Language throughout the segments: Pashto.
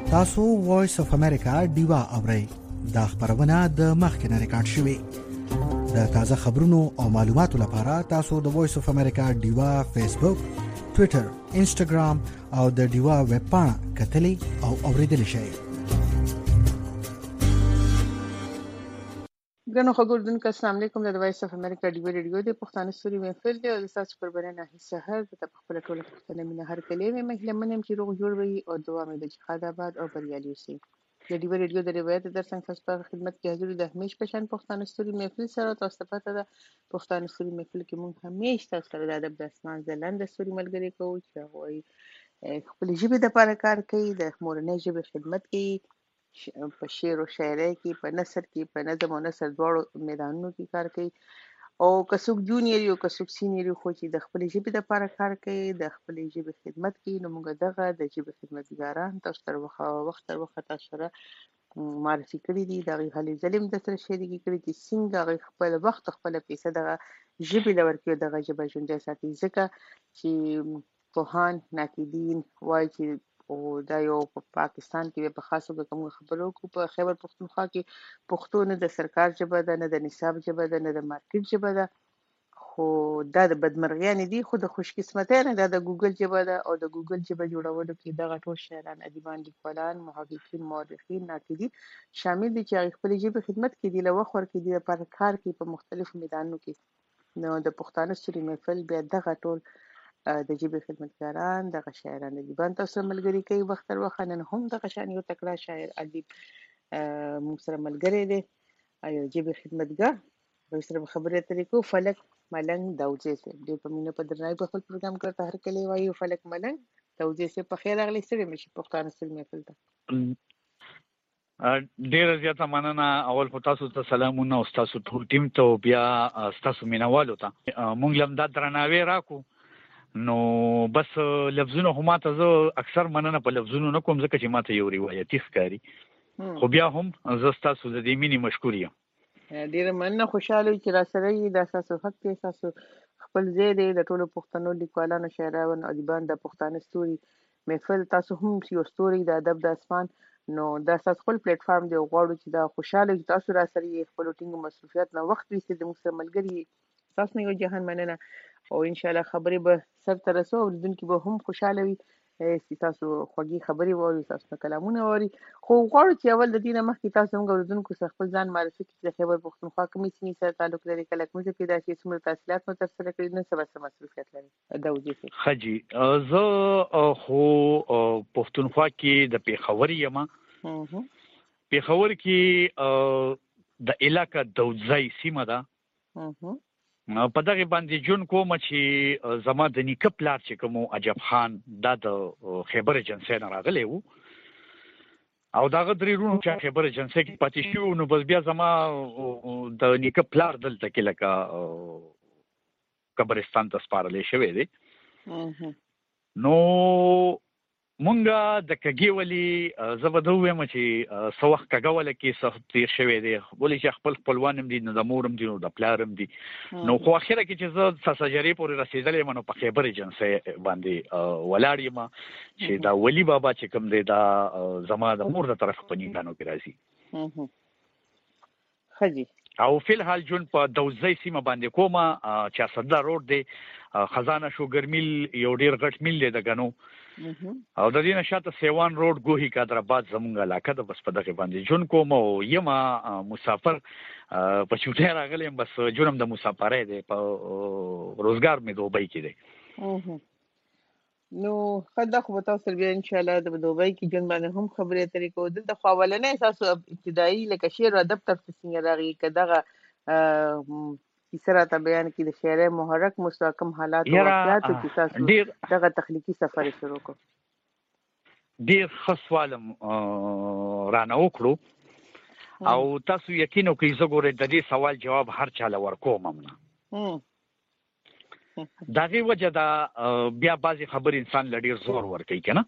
تاسو وایس اف امریکا ډیوا اورئ. دا خبرونه د مخکنه ریکارډ شوې. د تازه خبرونو او معلوماتو لپاره تاسو د وایس اف امریکا ډیوا فیسبوک، ټوئیټر، انسټاګرام او د ډیوا ویب پاڼه کتلی او اوریدلی شئ. ګنو خبردونکو السلام علیکم. د وایس اف امریکا ډیوا ریډیو د پښتانه سوري محفل دی او تاسو پر باندې نه سحر د خپل ټوله پښتنه مینه هر کلمه مهله منم چې روغ جوړ وي او دعا مې د جهاد آباد او بریالي شي. د ډیوا ریډیو د روایت درڅنګ تاسو په خدمت کې حاضر د همیش پشان پښتانه سوري محفل سره تاسو پته ده پښتانه سوري محفل کې مونږ همیش تاسو سره د ادب د اسمان زلند سوري ملګری کوو چې وایي خپل ژبه د لپاره کار کوي، د مورنۍ ژبه خدمت کوي، په شعر او شاعرۍ کې، په نثر کې، په نظم او نثر دواړو میدانونو کې کار کوي. او که څوک جونیئر یو که څوک سینیئر خو چې د خپل ژبې لپاره کار کوي، د خپل ژبې خدمت کوي، نو موږ دغه د ژبې خدمتګاران تاسو تر وخت تاسو سره معرفي کړي دي. د هغې هلې ځلې هم درسره شریکې کړي چې څنګه هغوی خپل وخت خپله پیسه دغه ژبې له ورکوي، دغه ژبه ژوندۍ ساتي. ځکه چې پوهان ناقدین وایي چې او دا یو په پاکستان کې په خاص توګه کوم خبرو کو په خیبر پختونخوا کې پښتو نه د سرکار ژبه ده، نه د نصاب ژبه ده، نه د مارکیټ ژبه ده، خو دا د بدمرغیانې دي، خو د خوش قسمتۍ نه دا د ګوګل ژبه ده. او د ګوګل ژبه جوړولو کې دغه ټول شاعران، ادیبان، لیکوالان، محققین، مورخین، ناقدین شامل دي چې هغوی خپلې ژبې خدمت کوي، دي له وخت ورکوي، دي لپاره کار کوي په مختلفو میدانونو کې. نو د پښتانه سوري محفل بیا دغه ټول د ژبې خدمتګاران، دغه شاعران، ادیبان تاسو سره ملګري کوي وخت تر وخت. نن هم دغه شان یو تکړه شاعر ادیب موږ سره ملګری دی، یو ژبې خدمتګار، هغوی سره به خبرې اترې کوو. فلک ملنګ داودزی صاحب ډېر په مینه په درناوي په خپل پروګرام کې ورته هرکلی وایو. فلک ملنګ داودزی صاحب په خیر راغلی. ستړي مه شئ پښتانه سوري محفل ته. ډیره زیاته مننه. اول خو تاسو ته سلامونه او ستاسو ټول ټیم ته او بیا ستاسو مینوالو ته مونږ هم دا درناوی راکړو. نو بس لفظونه خو ماته زه اکثر مننه په لفظونو نه کوم ځکه چې ماته یو روایتي ښکاري، خو بیا هم زه ستاسو د دې مینې مشکور یم. ډېره مننه، خوشحاله یو چې راسره یې. دا ستاسو حق دی، ستاسو خپل ځای دی. د ټولو پښتنو لیکوالانو، شاعرانو، ادیبانو د پښتانه ستوري محفل، تاسو هم یو ستوري د ادب د اسمان. نو دا ستاسو خپل پلیټ فارم دی او غواړو چې دا خوشحاله چې تاسو راسره یې، خپلو ټینګو مصروفیات نه وخت ویستئ، زموږ سره ملګري یې. ستاسو نه یو جهان مننه او انشاءالله خبرې به سر ته رسو، اورېدونکي به هم خوشحاله وي چې تاسو خوږې خبرې واوري، تاسو نه کلامونه واوري. خو غواړو چې اول د دې نه مخکې تاسو زموږ اورېدونکو سره خپل ځان معرفي کړئ چې د خیبر پښتونخوا کومې سیمې سره تعلق لري، کله کوم ځای پیدا شوي، څومره تحصیلات مو ترسره کړي، نن سبا څه مصروفیت لري. داودزی صاحب. ښه جي، زه خو پښتونخوا کې د پېښور یم. پېښور کې د علاقه داودزی سیمه ده. په دغه باندې جون کوم چې زما د نیکه پلار چې کوم عجب خان دا د خیبر ایجنسۍ نه راغلی و او دغه درې وروڼو چې خیبر ایجنسۍ کې پاتې شوي، نو بس بیا زما د نیکه پلار دلته کې لکه قبرستان ته سپارلی شوی دی. نو مونږه د کږې ولې زه به ده ووایم چې څه وخت کږه وله کې څه تېر شوی دی، ولې چې خپل خپلوان هم دي، نو د مور هم دي، نو د پلار هم دي. نو خو اخره کې چې زه ساساجرې پورې رسېدلی یم، نو په خیبر ایجنسۍ باندې ولاړ یم چې دا ولي بابا چې کوم دی دا زما د مور د طرف په نیکانو کې راځي. ښه جي. او فی الحال جون په دوزۍ سیمه باندې کومه چې اسدالله روډ دی، خزانه شوګر میل یو ډېر غټ میل دی د ګنو، او د دې نه شاته سیوان روډ ګوهي کادرآباد زمونږ علاقه ده. بس په دغې باندې جون کوم او یم مسافر په چوټۍ راغلی یم. بس جون هم د مسافرۍ دی، په روزګار مې دوبۍ کې دی. نو ښه ده، خو به تاسو سره بیا انشاءالله د دوبۍ کې ژوند باندې هم خبرې اترې کوو. دلته خو اولنی ستاسو ابتدایي لکه شعر او ادب طرف ته څنګه راغلي، که دغه کیسه راته بیان کړي د شاعرۍ محرک مستحکم حالات او واقعاتو کې تاسو دغه تخلیقي سفر یې شروع کړو. ډېر ښه سوال رانه وکړو او تاسو یقین وکړئ زه ګورئ د دې سوال جواب هر چاله ورکوم هم نه. د هغې وجه ده بیا بعضې خبرې انسان له ډېر زور ورکوي که نه.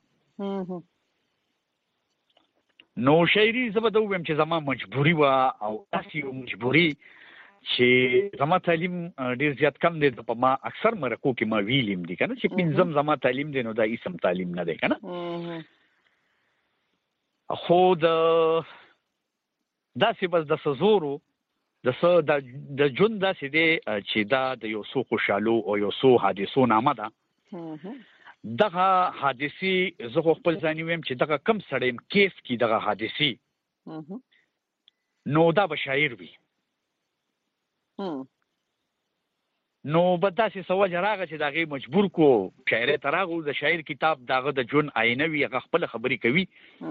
نو شاعري زه به ده ووایم چې زما مجبوري وه او داسې یو مجبوري چې زما تعلیم ډېر زیات کم دی. په ما اکثر مرکو کې ما ویلیم دي که نه چې پنځم زما تعلیم دی، نو دا اسم تعلیم نه دی که نه. خو داسې بس د سزورو د جون داسې دی چې دا د یو څو خوشحالو او یو څو حادثو نامه ده. دغه حادثې زه خو خپل ځاني ویم چې دغه کم سړی کیف کې دغه حادثې نو دا به شاعر وي. نو به داسې څه وجه راغله چې د هغې مجبور کو شاعرۍ ته راغلو. د شاعر کتاب د هغه د ژوند آینه وي، هغه خپله خبرې کوي.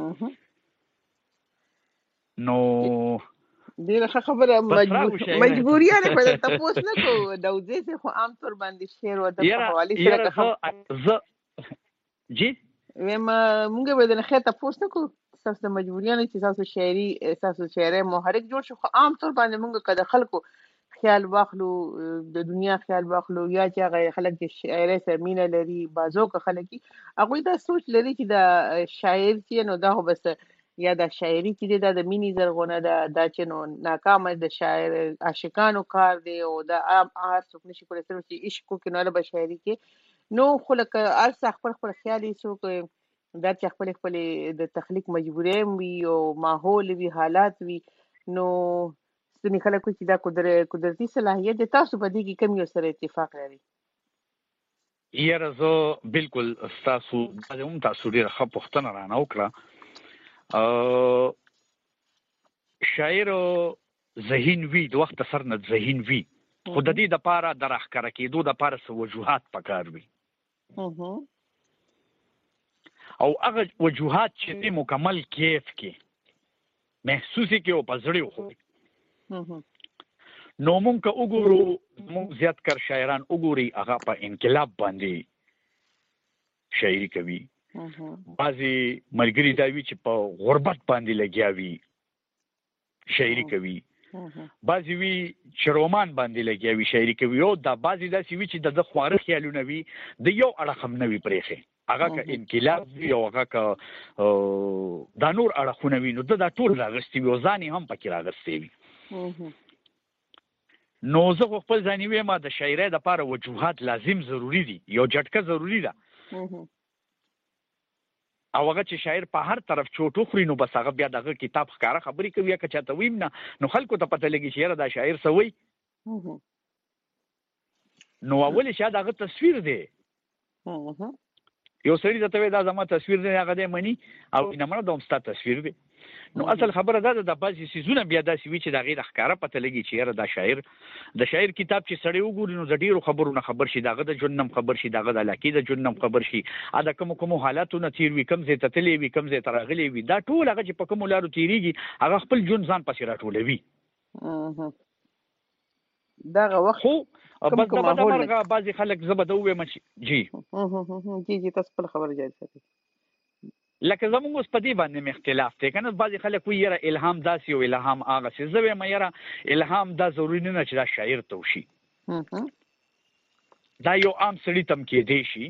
نو ډېره ښه خبره. مجبوریانې به درته تپوس نه کوو، داودزی صاحب خو عام طور باندې شعر و ادب په حوالې سره جی ویم مونږ به درنه خیر تپوس نه کوو ستاسو د مجبوریانو چې ستاسو شاعرۍ محرک جوړ شو. خو عام طور باندې مونږ که د خلکو خیال واخلو، د دنیا خیال واخلو، یا چې هغه خلک چې شاعرۍ سره مینه لري، بعضو که خلک دي هغوی دا سوچ لري چې د شاعر چې نو دا خو بس یا د شاعري چې دی دا د مینې زرغونه ده، دا چې نو ناکامه د شاعر عاشقانو کار دی او دا عام هر څوک نشي کولی صرف چې عشق وکړي نو هله به شاعري کې. نو خو لکه هر څه خپل خیال یې څوک دا چې خپلې د تخلیق مجبورۍ وي او ماحول وي، حالات وي. نو ځینې خلک وایي چې دا قدرتي صلاحیت دی. تاسو په دې کې کوم یو سره اتفاق لرئ؟ یاره زه بالکل تاسو ډېره ښه پوښتنه رانه وکړه. شاعر ذهین وي، د وخت سر نه ذهین وي، خو د دې دپاره د راښکاره کېدو دپاره څه وجوهات پکار وي. او هغه وجوهات چې دی مکمل کیف کې محسوسې کې او په زړه وخوري. نو مونږ که وګورو، مونږ زیاتکر شاعران وګوري هغه په انقلاب باندې شاعري کوي. بعضې ملګري دا وي چې په غربت باندې لګیا وي شاعري کوي. بعضې وي چې رومان باندې لګیا وي شاعري کوي. او دا بعضې داسې وي چې د خواره خیالونه وي د یو اړخ هم نه وي پرېښې، هغه که انقلاب وي او هغه که دا نور اړخونه وي نو دا ټول راغستې وي او ځان یې هم پکې راغستې وي. نو زه خو خپل ځاني ویم د شاعرۍ دپاره وجوهات لازم ضروري دي، یو جټکه ضروري ده. او هغه چې شاعر په هر طرف چوټ وخوري نو بس هغه بیا دغه کتاب ښکاره خبرې کوي. که چاته ویم نه نو خلکو ته پته لګي چې یاره دا شاعر څه وایي. نو اول شاید هغه تصویر دی، یو سړي درته وایي دا زما تصویر دی، هغه دی مني او نه منه دا هم ستا تصویر دی. نو اصل خبره دا ده د بعضې څیزونه بیا داسې وي چې د هغې د ښکاره پته لګي چې یاره دا شاعر د شاعر کتاب چې سړی وګوري نو د ډېرو خبرو نه خبر شي، د هغه د ژوند نه خبر شي، د هغه د علاقې د ژوند نه خبر شي، د کومو حالاتو نه تېر وي، کوم ځای ته تللی وي، کوم ځای ته راغلی وي، دا ټول هغه چې په کومو لارو تېرېږي هغه خپل ژوند ځان پسې راټولوي. دغه وخت خو بس د بدمرغه بعضې خلک زه به ده ووایم چې جي تاسو خپله خبره جاري ساتئ. لکه زمونږ اوس په دې باندې مې اختلاف دی که نه. بعضې خلک وایي یاره الهام داسې او الهام هغسې. زه وایم یاره الهام دا ضروري نه چې دا شاعر ته وشي، دا یو عام سړي ته هم کېدی شي.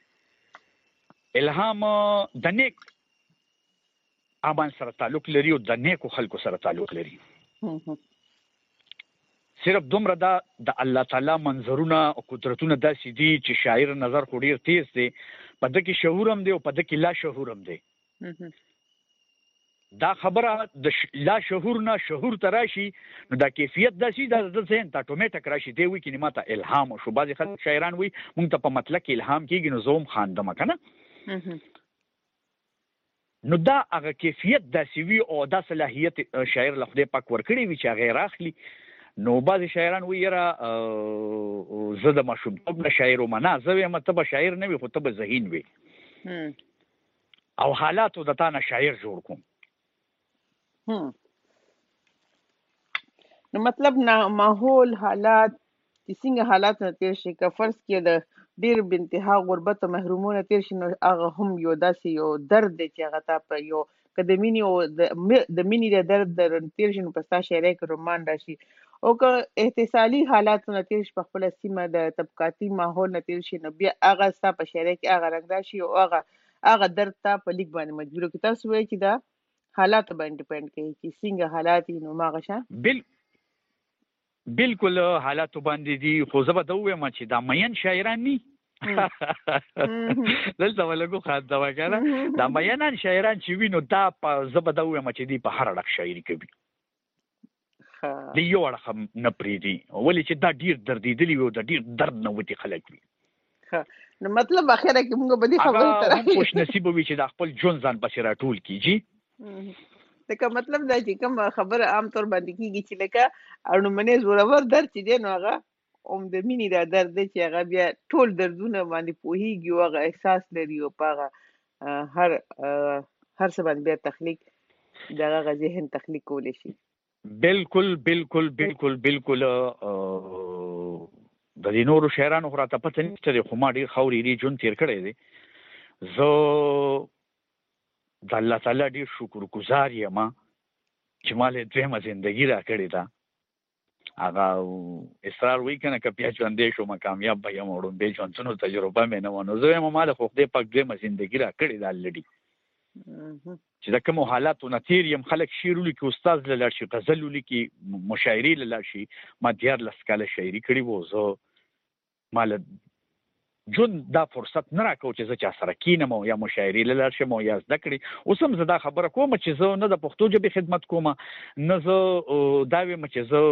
الهام د نیک اعمال سره تعلق لري او د نیکو خلکو سره تعلق لري. صرف دومره دا د الله تعالی منظرونه او قدرتونه داسې دي چې شاعر نظر خو ډېر تیز دی، په ده کې شعور هم دی او په ده کې لا شعور هم دی. دا خبره د لا شعور نه شعور ته راشي نو دا کیفیت داسې دا د ذهن ته اتومیټک راشي. دی وایي چې ما ته الهام وشو. بعضې خلک شاعران وایي مونږ ته په مطلق کې الهام کېږي نو زه هم خاندمه که نه. نو دا هغه کیفیت داسې وي او دا صلاحیت شاعر له خدای پاک ورکړی وي چې هغه یې راخلي. نو بعضې شاعران وایي یاره زه د ماشومتوب نه شاعر وم. نه، زه وایم ته به شاعر نه وي خو ته به ذهین وي او حالاتو د تا نه شاعر جوړ کوم. نو مطلب ماحول حالات چې څنګه حالات نه تېر شي، که فرض کړې د ډېر بې انتها غربت او محرومونه تېر شي نو هغه هم یو داسې یو درد دی چې هغه تا په یو که د مینې او د مینې د درد تېر شي نو په ستا شاعرۍ کې رومان راشي. او که احتسالي حالاتو نه تېر شي، په خپله سیمه د طبقاتي ماحول نه تېر شي نو بیا هغه ستا په شاعرۍ کې هغه رنګ راشي او هغه درد تا په لیک باندې مجبور کړي. تاسو وایئ چې دا حالاتو باندې ډیپینډ کوي چې څنګه حالات وي نو هماغه شان بالکل حالاتو باندې دي. خو زه به ده ووایم چې دا مین شاعران ني دلته ولګو خاطه وکړه دا مینان شاعران چې وینو دا په زبده وایم چې دی په هر اړخ شاعري کوي دی یو اړخ نه پریدي ولې چې دا ډیر دردیدلی وي او دا ډیر درد نه وتی خلک وي نو مطلب اخره کې موږ به دې خبرې تر خوش نصیب وي چې دا خپل ژوند ځان پسې راټول کیږي دا مطلب دا چې کوم خبره عام طور باندې کیږي چې لکه اړمنې زورور درد چې دی نو هغه د مینې دا درد دی چې هغه بیا ټول دردونه باندې پوهیږي او هغه احساس لري او هغه هر څه باندې بیا تخلیق دغه ذهن تخلیق کولی شي بالکل بالکل بالکل بالکل د دې نورو شاعرانو خو راته پته نشته خو ما ډېر خاورې ژوند تېر کړی دی زه د الله تعالی ډېر شکر ګزار یم چې ما له دویمه زندګي راکړې ده هغه اصرار وی کنه که بیا ژوندی شوم کامیاب به یم او ړومبی ژوندونو تجربه مې نه وه نو زه وایم ما له خو خدای پاک دویمه زندګي راکړې ده الرډي چې د کومو حالاتو نه تېر یم خلک شعر ولیکي استاد له لاړ شي غزل ولیکي مشاعرې له لاړ شي ما 14 کاله شاعري کړې وه زه ما له ژوند دا فرصت نه راکو چې زه چا سره کینم او یا مشاعرې له لاړ شم او یا زده کړې اوس هم زه دا خبره کوم چې زه نه د پښتو ژبې خدمت کوم نه زه دا ویم چې زه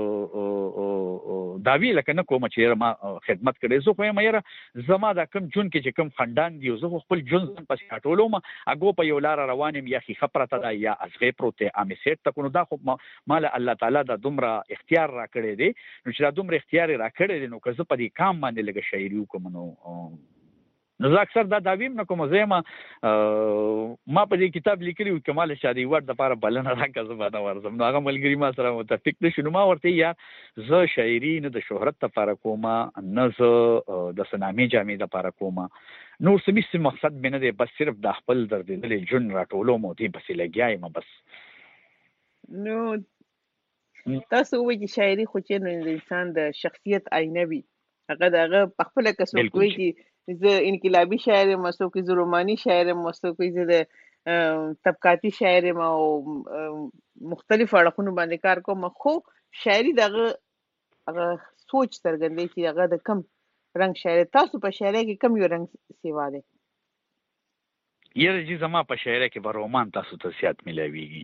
دا وی لکه نه کوم چې ما خدمت کړې زه خو یم یاره زما دا کم جون کې چې کم خندان دی زه خپل ژوند پسې اټولوم اګو په یو لار روان یم یا ښیښه پرته ده یا ازغې پروت دی امې سیټ ته کو نو دا خو ما له الله تعالی دا دومره اختیار راکړی دی نو چې دا دومره اختیار یې راکړی دی نو که زه په دې کام باندې لږه شاعري وکړم نو زه اکثر دا داویم نه کوم زه ما په دې کتاب لیکلی و کمال شادي ور د لپاره بلنه راکړه زه باندې ورزم نو هغه ملګری ما سره متفق نشو نو ما ورته یا زه شاعري نه د شهرت لپاره کوم نه زه د سنامي جامې لپاره کوم نو سمې مقصد مې نه دی بس صرف د خپل دردېدلې ژوند راټولوم او دې پسې لګیا یم بس نو تاسو وایي چې شاعري خو چې د انسان د شخصیت آینه وي هغه دغه په خپل کسو کوي چې زه انقلابي شاعر یم څوک زه روماني شاعر یم څوک زه د طبقاتي شاعر یم او مختلف اړخونو باندې کار کوم خو شاعري دغه سوچ څرګندوي چې هغه د کم رنګ شاعر تاسو په شاعرۍ کې کم یو رنګ سیوا دی یره چې زما په شاعرۍ کې به رومان تاسو ته زیات ملاویږي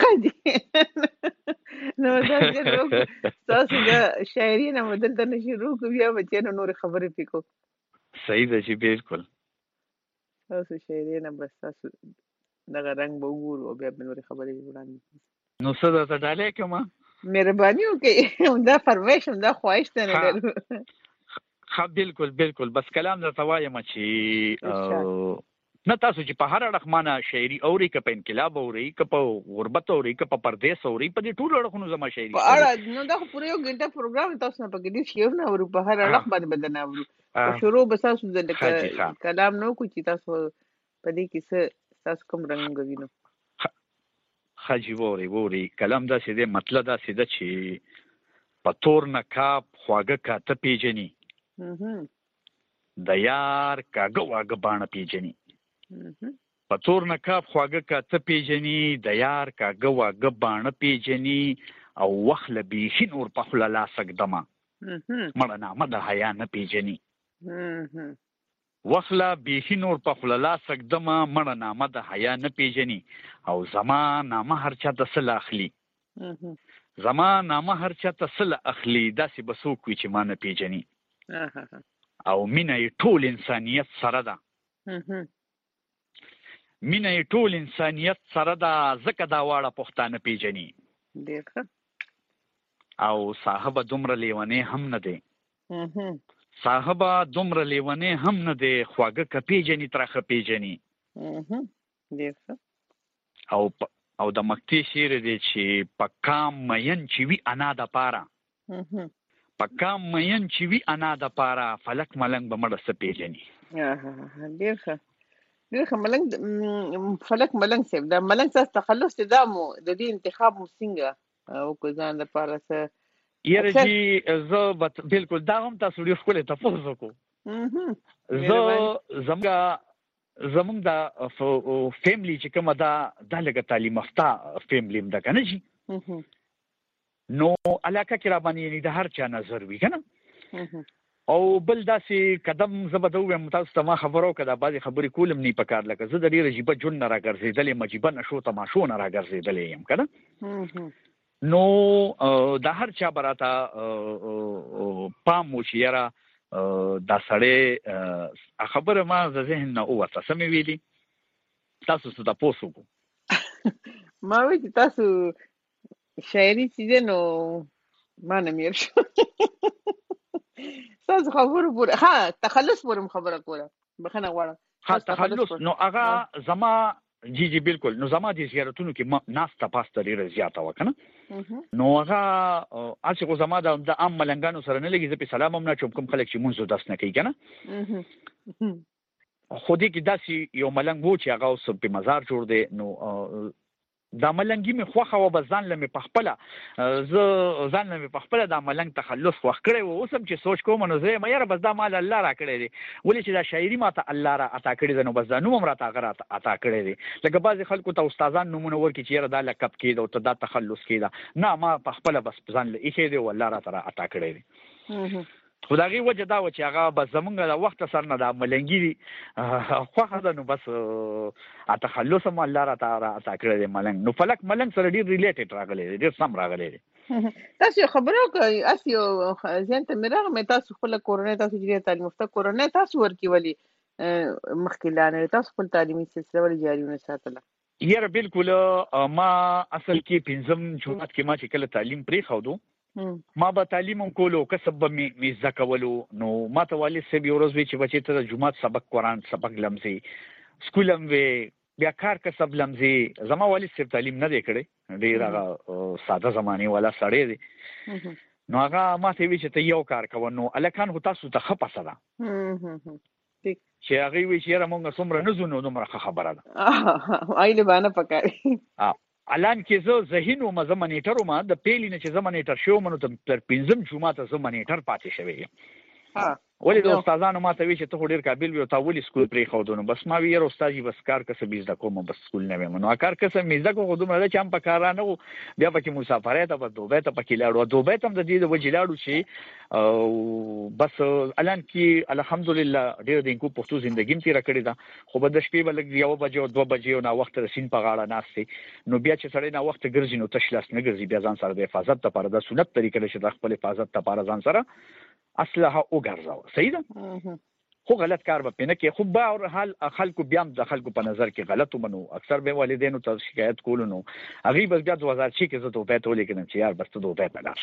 نو دا تاسو د شاعري نه مدل ته شروع کوو بیا به چې نور خبرې پکو صحیح ده چې بالکل تاسو شاعري نه بس تاسو دغه رنګ به وګورو او بیا به نور خبرې وړاندې نو څه درته ډالۍ کوم مهرباني وکړئ دا فرمایش دا خواهش ته نه لرو ها بالکل بالکل بس کلام درته وایم چې نه تاسو چې په هر اړخ مانه شاعري اوري که په انقلاب اوري که په غربت اوري که په پردیس اوري په دې ټولو اړخونو زما شاعري په اړه نو دا پوره یو غنټه پروګرام تاسو نه پکې دي شعر نه اورو په هر اړخ باندې بدن اورو شروع به تاسو د کلام نو کو چې تاسو په دې کې څه تاسو کوم رنګ وینئ خاجي ووري کلام دا سیده مطلب دا سیده چې په تور نقاب خواږه کاته پیجنی د یار کاږه واږه باڼه پیجنی په تور نقاب خواږه کاته پیجنی د یار کاږه واږه باڼه پیجنی او وخت له بیخي نور په خوله لاس ږدمه مړه نامه د حیا نه پیجنی وخت له بیخي نور په خوله لاس ږدمه مړه نامه د حیا نه پیجنی او زما نامه هر چا ته څه اخلي زما نامه هر چا ته څه اخلي داسې به څوک وي چې ما نه پیجنی او مینه یې ټول انسانیت سره ده مینه یې ټول انسانیت سره ده ځکه دا واړه پښتانه پیجني او صاحب دومره لیونی هم نه دی صاحب دومره لیونی هم نه دی خواږه که پیجني ترخه پیجني او د مکتي شعر دی چې په کام مین چې وي انا د پاره په کام مین چې وي انا د پاره فلک ملنګ به مړه څه پیجني ډېر ښه ملنګ فلک ملنګ صاحب دا ملنګ تاسو تخلص دا مو د دې انتخاب مو څنګه او کو ځان لپاره څه یره جی زه بالکل دا هم تاسو ډېر ښکلی تفوز وکړو زه زمونږ د فیملی چې کومه دا لږه تعلیم یافته فیملی هم ده که نه جي نو علاقه کې را باندې یعنې د هر چا نظر وي که نه او بل داسې قدم زبدو ویم تاسو ته ما خبرو کړه بعضی خبرې کولم نه پکار لکه زه د ډیره جيبه جون نه راګرځېدلې مجيبه نشو تماشو نه راګرځېدلې يم کنه نو د هر چا براته پام مو چیرې دا سړی خبره ما د ذهن نه اوسه سمې ویلي تاسو څه تاسو کو ما وی چې تاسو شاعري چې نو ما نه میر شو تاسو خبرو پوره ها تخلص پورم خبره کوله بخنه غواړم ها تخلص نو هغه زما جی بالکل نو زما د زیارتونو کې ناسته پاسته ډیره زیاته وکنه نو هغه اسی کو زما د عام ملنګانو سره نه لګي زه په سلام هم نه چوم کوم خلک چې مونږ داس نه کوي کنه خو دې کې داسې یو ملنګ وو چې هغه اوس په مزار جوړ دی نو دا ملنګي می خوخه و بزان لمه پخپله ز ځان لمه پخپله دا ملنګ تخلص خوخ کړي و اوسم چې سوچ کوم نو زه مې بس دا مال الله را کړی دی ولې چې دا شاعري ماته الله را عطا کړی دی نو بس دا نوم هم را عطا کړی دی لکه بعضی خلکو ته استادان نمونه ورکړي چې دا لقب کېد او ته دا تخلص کېد نه ما پخپله بس ځان لې کې دی والله را تر عطا کړی دی خدایي وجه دا و چې هغه بس زمونږ د وخت سره نه د ملنګي خوخه ده نو بس تخلص هم الله را عطا کړی دی ملنګ نو فلک ملنګ سره ډیر ریلیټډ راغلی دی ډیر سم راغلی دی تاسو خبرو کوي اسیو ځین ته میراغ مې تاسو خپل کورونه تاسو چې تعلیم یافته کورونه تاسو ورکی ولی مخکلانه تاسو خپل تعلیمي سلسله ولې جاری ونه ساتله یاره بالکل ما اصل کې پنځم جمعات کې ما چې کله تعلیم پرې خو ما به تعلیم کولو کسب به می زکولو نو ما ته والد صاحب یو ورځ وی چې بچی ته د جمعات سبق قرآن سبق لمزي سکولم وی بیا کار کسب لمزي زما والد صاحب تعلیم نه دی کړی ډیر هغه ساده زمانه والا سړی دی نو هغه ما ته وی چې ته یو کار کوو نو الکان هو تاسو ته خپه سره چې هغه وی چې موږ څومره نه زونو نو خبره ده ایله باندې پکاري الان کې زه ذهین او مزمنیټر ما د پیلینه چې زمنیټر شو منو تر پنځم جمعه ته زمنیټر پاتې شوی ولې د استادانو ما ته وی چې ته ډیر قابل وي او تا ولې سکول پرې خو دونه بس ما وی یو استاد بس کار کسب زده کوم بس سکول نه ویم نو کار کسب زده کوم خو دومره چې هم په کار نه بیا پکې مسافرت په دوبه ته پکې لاړو دوبه ته د دې د وجې لاړو چې بس الان کې الحمدلله ډیر د کو پښتو ژوندۍ تیر کړی دا خو به د شپې بل یو بجو 2 بجې او وخت رسین په غاړه ناشته نو بیا چې سړی نه وخت ګرځي نو تشلاس نه ګرځي بیا ځان سره د حفاظت لپاره د سنت طریقې چې د خپل حفاظت لپاره ځان سره اصله او ګرځاو صحیح ده خو غلط کار به نه کې خو به او حال خلکو بیا د خلکو په نظر کې غلط ومنو اکثر به والدینو ته شکایت کول نو هغه بس بیا 2006 کې زه ته په ټولې کې نه چې یار بس ته دوه په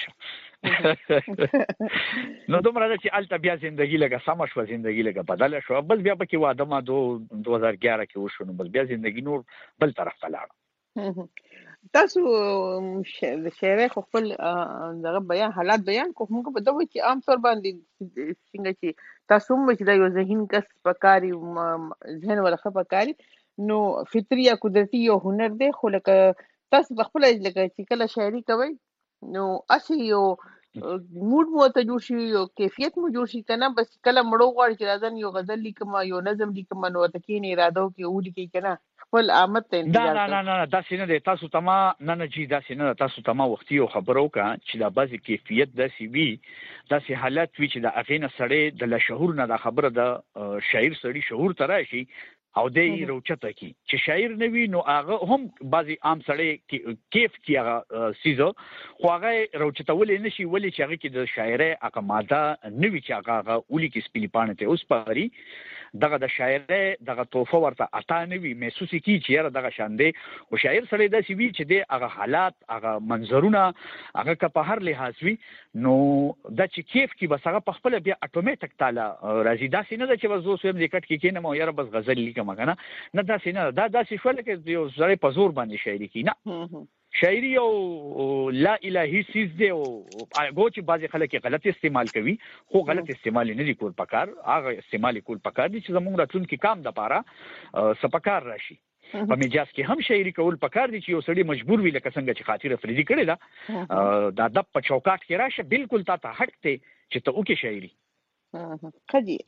لاشه نو دومره چې الته بیا ژوندۍ لګه سم شو ژوندۍ لګه بدل شو بس بیا پکې واده ما 2011 کې وشو نو بس بیا ژوندۍ نور بل طرف ته لاړ تاسو د شعر خپل دغه بیان حالات بیان کوم په دغه چې عام طور باندې څنګه چې تاسو مو چې د یو ذهین کس پکاري ذهن ولخه پکاري نو فطري یا قدرتي یو هنر دی خو لکه تاسو خپل لکه چې کله شاعري کوي نو اسی یو موډ مو ته جوړ شي یو کیفیت مو جوړ شي کنه بس کله مړو غواړي چې راځن یو غزل لیکم یو نظم لیکم نو ته کې نه اراده کې ودی کې کنه خپل آمد ته انتظار نه دا څنګه دی تاسو ته ما نه جی دا څنګه تاسو ته ما وختي او خبرو کا چې دا بعضی کیفیت د سی وی دا سي حالت وی چې د اغینه سړی د لشهور نه د خبره د شاعر سړی شهور تر شي او دې روچته کی چې شاعر نه وی نو هغه هم بعضی عام سړی کیف کی هغه سیزو خو هغه روچته ولې نشي ولې چې هغه کې د شاعره هغه ماده نوی چې هغه ولي کې سپیلی پانه ته اوس پاري دغه د شاعره دغه توفه ورته اتا نوی محسوس کی چې دغه شاندې او شاعر سره د سی وی چې د هغه حالات هغه منظرونه هغه که په هر لحاظ وی نو د چې کیف کی بس هغه په خپل بیا اتوماتیک تعالی راځي دا سینه د چې وزو سم د کټ کې کینم او یاره بس غزل لیکم کنه نه دا سینه دا شول کې یو زړی په زور باندې شاعري کی نه شاعري او لا الهي سیز دی او هغه چې بعضی خلک غلط استعمال کوي خو غلط استعمال نه دي کول پکار هغه استعمال کول پکار دي چې زموږ راتلونکي کام د پاره سپکار راشي په مجاز کې هم شاعري کول پکار دي چې یو سړی مجبور وي لکه څنګه چې خاطر افریدي کړی دا د په چوکاټ کې راشه بالکل تا حق ته چې ته وکې شاعري خدي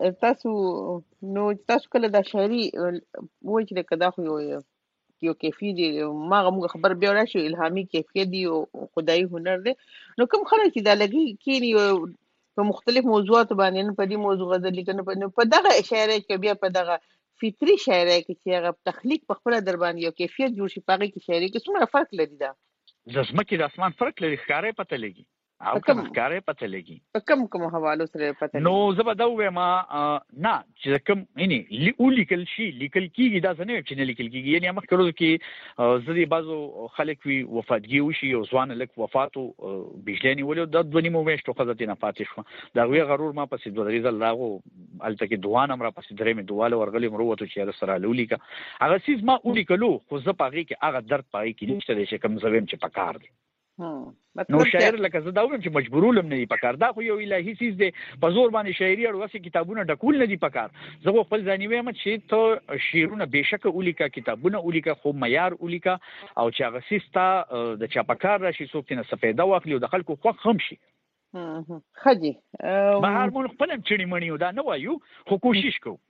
تاسو کله دا شاعري وایي چې کدا خو یو کیفیت دی ما موږ خبر بیا راشي الهامي کیفیت دی او خدای هنر دی نو کوم خلک چې دا لګي کینی په مختلف موضوعات باندې نه په دې موضوع غزل لیکنه په دغه اشاره کې بیا په دغه فطري شاعرۍ کې چې هغه تخلیق په خپل در باندې یو کیفیت جوړ شي پاره کې شاعرۍ کې څومره فرق لري دا د ځمکې د اسمان فرق لري ښکارې پته لګي او کوم ښکارې پته لګي په کوم حوالو سره پته لګي نو زه به دا وایم نه چې کوم یعنی لیکل شي لیکل کیږي دا څنګه چې نه لیکل کیږي یعنی مخ کړو کې زدي بازو خلک وی وفاتګي وشي او ځوان لک وفاتو بجلانی ولې د دونی مو وشتو خزته نه پاتې شو دا وی غرور ما پسې دوه ریزل لاغو الته کې دوان امر پسې درې می دواله ورغلی مروته چې سره لولیکا هغه سیس ما ولیکلو خو زه پاږي کې هغه درد پاږي کې نشته چې کوم زویم چې پکار دي نو شاعر لکه زه دا وایم چې مجبورولم نه دی پکار دا خو یو الهي چیز دی په زور باندې شاعري او واسي کتابونه ډکول نه دی پکار زه خپل ځاني وایم چې ته شعرونه بهشکه اولیکا کتابونه اولیکا خو معیار اولیکا او چې هغه سیستا د چاپکار راشي څوک نه سپیدا واخلي او د خلکو خوښ هم شي خدي بهر مون خپل چړي مړیو دا نه وایو خو کوشش کو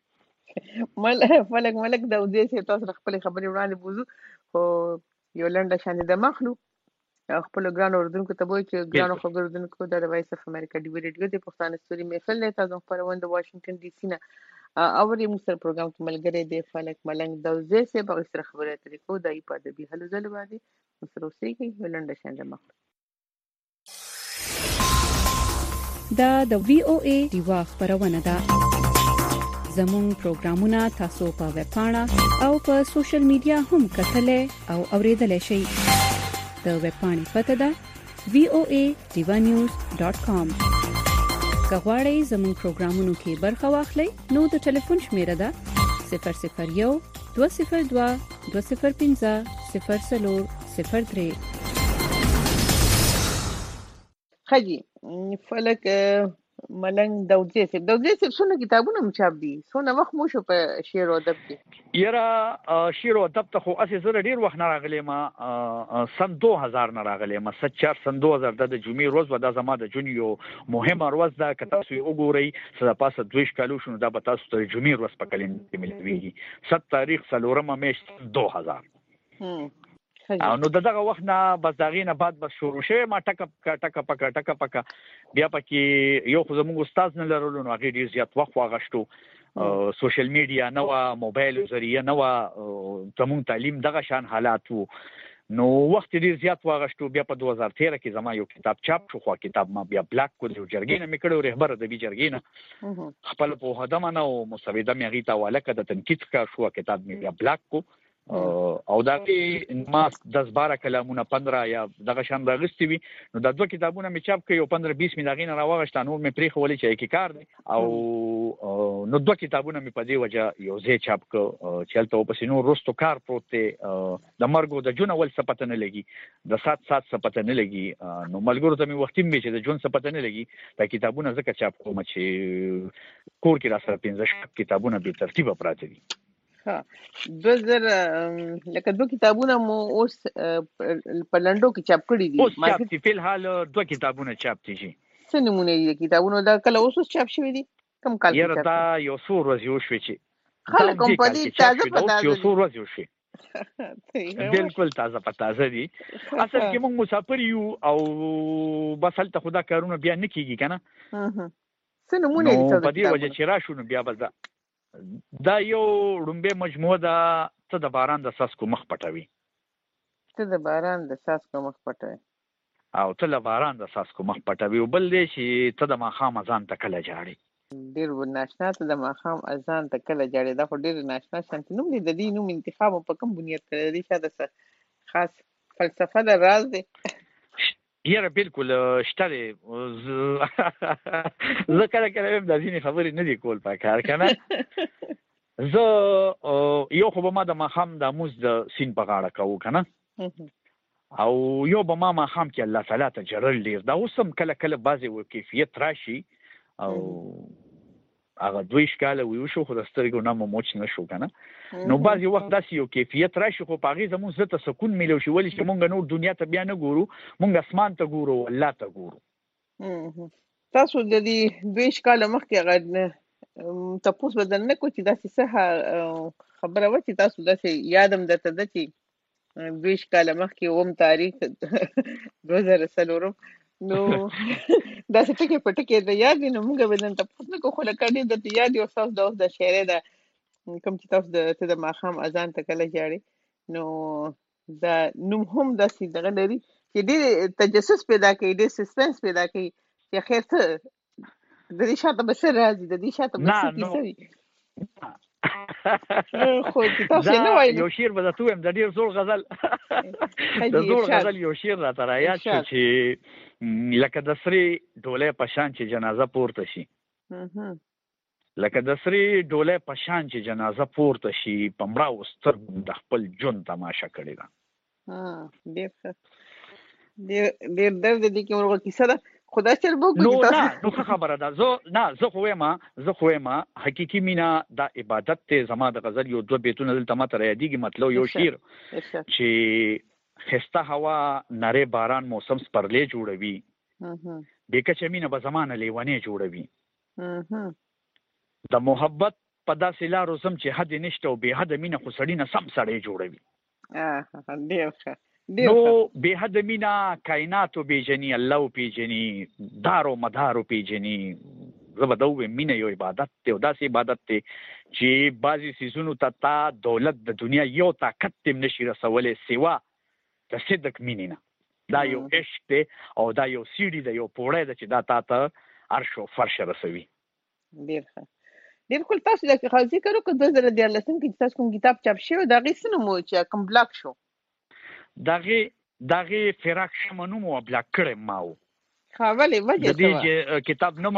ملک دا ودې چې تاسو خپل خبرې وړاندې بوزو خو یو لنډه شان د مخلو خپل ګران اوردونکو ته وایي چې ګران خبردونکو د وایس اف امریکا ډیوی ریډیو د پښتانه ستوري محفل نه تاسو خبرونه د واشنگټن ډي سي نه اوري موږ پروګرام کې ملګری دی فلک ملنګ دوزه سه په سره خبره طریقو دای په ادبي حلو زل باندې سره اوسې کې ولنډ شاند مخ دا د وی او ای دیوا خبرونه ده زموږ پروګرامونه تاسو په ویب پاڼه او په سوشل میډیا هم کتلې او اوریدلای شئ د ویب پاڼې پته ده voanews.com کغواړئ زموږ پروګرامونو کې برخه واخلئ نو د ټلیفون شمیره ده 001 202 205 0403 خجی فلک ملنګ دوزه سه څونه کتابونه مچاب دي څونه وخت مو شو په شعر او ادب کې یرا شعر او ادب ته خو اسې زره ډیر وخت نه راغلی ما سن 2000 نه راغلی ما 74 سن 2000 د جمعې روز ودا زما د جونیو مهمه ورځ ده که تاسو وګورئ سره پاسه 2 کالو شنو دا به تاسو ته جمعې روز په کلین کې ملويږي 7 تاریخ سلورمه میاشت 2000 او نو دغه وخت نه بس دغه نه بعد بس شروع شوه ما ټک پک بیا پکې یو خو زموږ استاد نه لرلو نو هغه ډیر زیات وخت واغشتو سوشل میډیا نو موبایل ذریعہ نو زموږ تعلیم دغه شان حالات وو نو وخت ډیر زیات واغشتو بیا په 2013 کې زما یو کتاب چاپ شو خو کتاب ما بیا بلاک کو جو جرګینه میکړو رهبر د بي جرګینه خپل په هدمه نو مسویده مې غیتا والکه د تنقید کا شو کتاب مې بیا بلاک کو او دا کې ما 10-12 کلامونه 15 یا دغه شان راغستې وي نو دا دوه کتابونه مې چاپ کړي او 15-20 مې دغه نه راوغشت نو مې پرې خولې چې کې کار دي او نو دوه کتابونه مې په دې وجه یو ځای چاپ کړ چې تلته په سينو روستو کار پروت دی د مرګ د جون اول سپته نه لګي د 7 سپته نه لګي نو ملګرو ته مې وخت مې چې د جون سپته نه لګي دا کتابونه زکه چاپ کوم چې کور کې را سره 15 کتابونه به ترتیب پراته دي ها 2000 لکه دوه کتابونه مو اوس په لندو کې چاپ کړی دي اوس چاپ دي په حال دوه کتابونه چاپ دي څه نمونه دي کتابونه دا کله اوس چاپ شوی دي کم کال یاره دا یو څو ورځې وشوي چې خلک کوم په دې تازه پتا یو څو ورځې وشوي بالکل تازه دي اصل کې موږ مسافر یو او بس هلته خدا کارونه بیا نه کیږي کنه څه نمونه دي په دې وجه چې راشو نو بیا بس دا یو رومبه مجموعه ده ته د باران د ساسکو مخ پټوي او ته د باران د ساسکو مخ پټوي او بل دې چې ته د ماخام اذان ته کله جاړي ډیر وناشنا ته د ماخام اذان ته کله جاړي دا خو ډیر ناشنا شانت نوم دې د دې نوم انتخاب په کوم بنیاد کړی شاده خاص فلسفه د راز دی یاره بالکل شته زه کله د ځینې خبرې نه دی کول پکار کنه زه یو خو به ما د ماخام د موز د سین په غاړه کوو کنه او یو به ما ماخام کې الله تعالی ته جرل ډیر دا اوسم کله بعضې کیفیت راشي او هغه 2 کاله ویو شو خو د سترګو نه موچ نه شو کنه نو بعضې وخت داسې یو کیفیت راشي خو په هغې زموږ زړه ته سکون میلو شي ولې چې مونږ نور دنیا ته بیا نه ګورو مونږ اسمان ته ګورو الله ته ګورو تاسو د دې 2 کاله مخکې هغه تاسو بدل نه کوئ چې داسې څه خبره و چې تاسو داسې یادم درته ده چې 2 کاله مخکې اوم تاریخ 2004 نو دا څه ټکي په ټکي د یاد نو موږ به نن تاسو نه کوو لکه دې د یاد یو تاسو د شعر د کوم چې تاسو د ماښام اذان ته کله جاړي نو دا نوم هم داسې دغه لري چې ډېر تجسس پیدا کوي ډېر سسپنس پیدا کوي چې خیر څه د دې شاته به څه راځي د دې شاته به څه کیسه وي خو تاسو نه وایي یو شعر به تاسو هم د ډېر زوړ غزل د زوړ غزل یو شعر راته رايات شو چې لکه د سری ډولې په شان چې جنازه پورته شي لکه د سری ډولې په شان چې جنازه پورته شي په مړاو سترګو د خپل ژوند تماشا کړې ده ډېر درد دي کې ورغه کیسه ده خدای چې نو خبره ده زه خو وایم حقيقي مینا د عبادت ته زما د غزل یو دوه بیتونه دلته ماته را یادېږي مطلب یو شعر چې خسته هوا نری باران موسم سپرلې جوړوي بیکچ مینا به زمانه لیوانې جوړوي د محبت په داسې لارو زم چې حد نشته او به حد مینا خو سړی نه سم سړی جوړوي نو به حد مینا کائناتو بیجنی الله پیجنی دارو مدارو پیجنی زبدو مینا یو عبادت ته او داسې عبادت ته چې بعضی سيزونو ته دولت د دنیا یو طاقت تم نشي رسولې سوا د صدق مینینا دا یو عشق ته او دا یو سیډي د یو پوره د چې دا ته عرش او فرش رسوي ډیر خپل تاسو د خاصي کړو که 2013 کې تاسو کوم کتاب چاپ شوی دا غي سنمو چې کوم بلاک شو داغه فراق شمنو مو بلاک کړم ماو خاولې وجه د دې کتاب نوم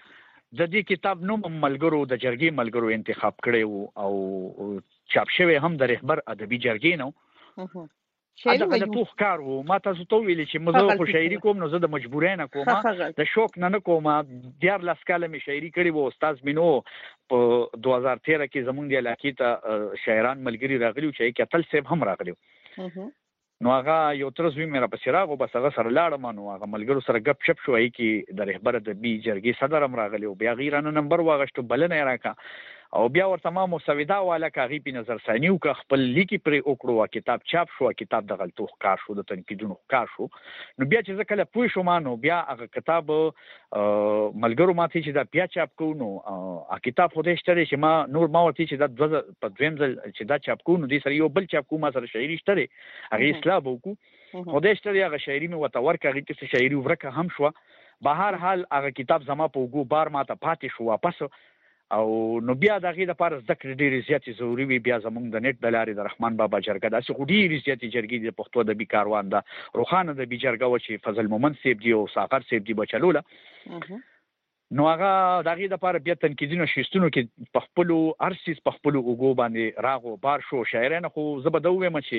ملګرو د جرګې ملګرو انتخاب کړي او چاپ شوی هم د رهبر ادبي جرګې نو دا د توخ کار وو ما تاسو ته ویل چې مزه خو شاعري کوم نو زه د مجبورۍ نه کوم د شوق نه کوم ډیر لاسکاله می شاعري کړي وو استاد مينو په 2013 کې زمونږ د علاقې ته شاعران ملګری راغلي چې کتل سیب هم راغلي نو هغه یو تر زوی مې را پسراغو بس هغه سره لاړم نو هغه ملګرو سره غپ شپ شوای کی د رهبر د بي جرګې صدر هم راغلی او بیا غیرانه نمبر واغشتو بلنه راکا او بیا ورته ما مسویدا والا کاغي په نظر ثانیو کا خپل لیکي پر اوکړو کتاب چاپ شو کتاب د غلطو ښکار شو د تنقیدونو ښکار شو نو بیا چې ځکه له پوه شو ما نو بیا هغه کتاب ملګرو ماته چې دا بیا چاپ کو نو کتاب خو دې شته چې ما نور ما ورته چې دا په دویم ځل چې دا چاپ کو نو دې سره یو بل چاپ کو ما سره شاعري شته هغه اصلاح وکړو خو دې شته هغه شاعري مې وته ورکه هغه کې شاعري ورکه هم شو بهر حال هغه کتاب زما په وګو بار ماته پاتې شو واپس او نو بیا دغه د پاره ذکر ډېر زیاتې ضروری وي بیا زمونږ د نت د لارې د رحمان بابا جرګه داسې ډېر زیاتې جرګې د پښتو د بي کاروان د روخانه د بي جرګه و چې فضل مومن سیب دی او ساغر سیب دی بچلوله نو هغه دغه د پاره بیا تنقیدونو شیستونو کې پخپلو ارسیس پخپلو وګو باندې راغو بار شو شاعرانه خو زبدوې مچې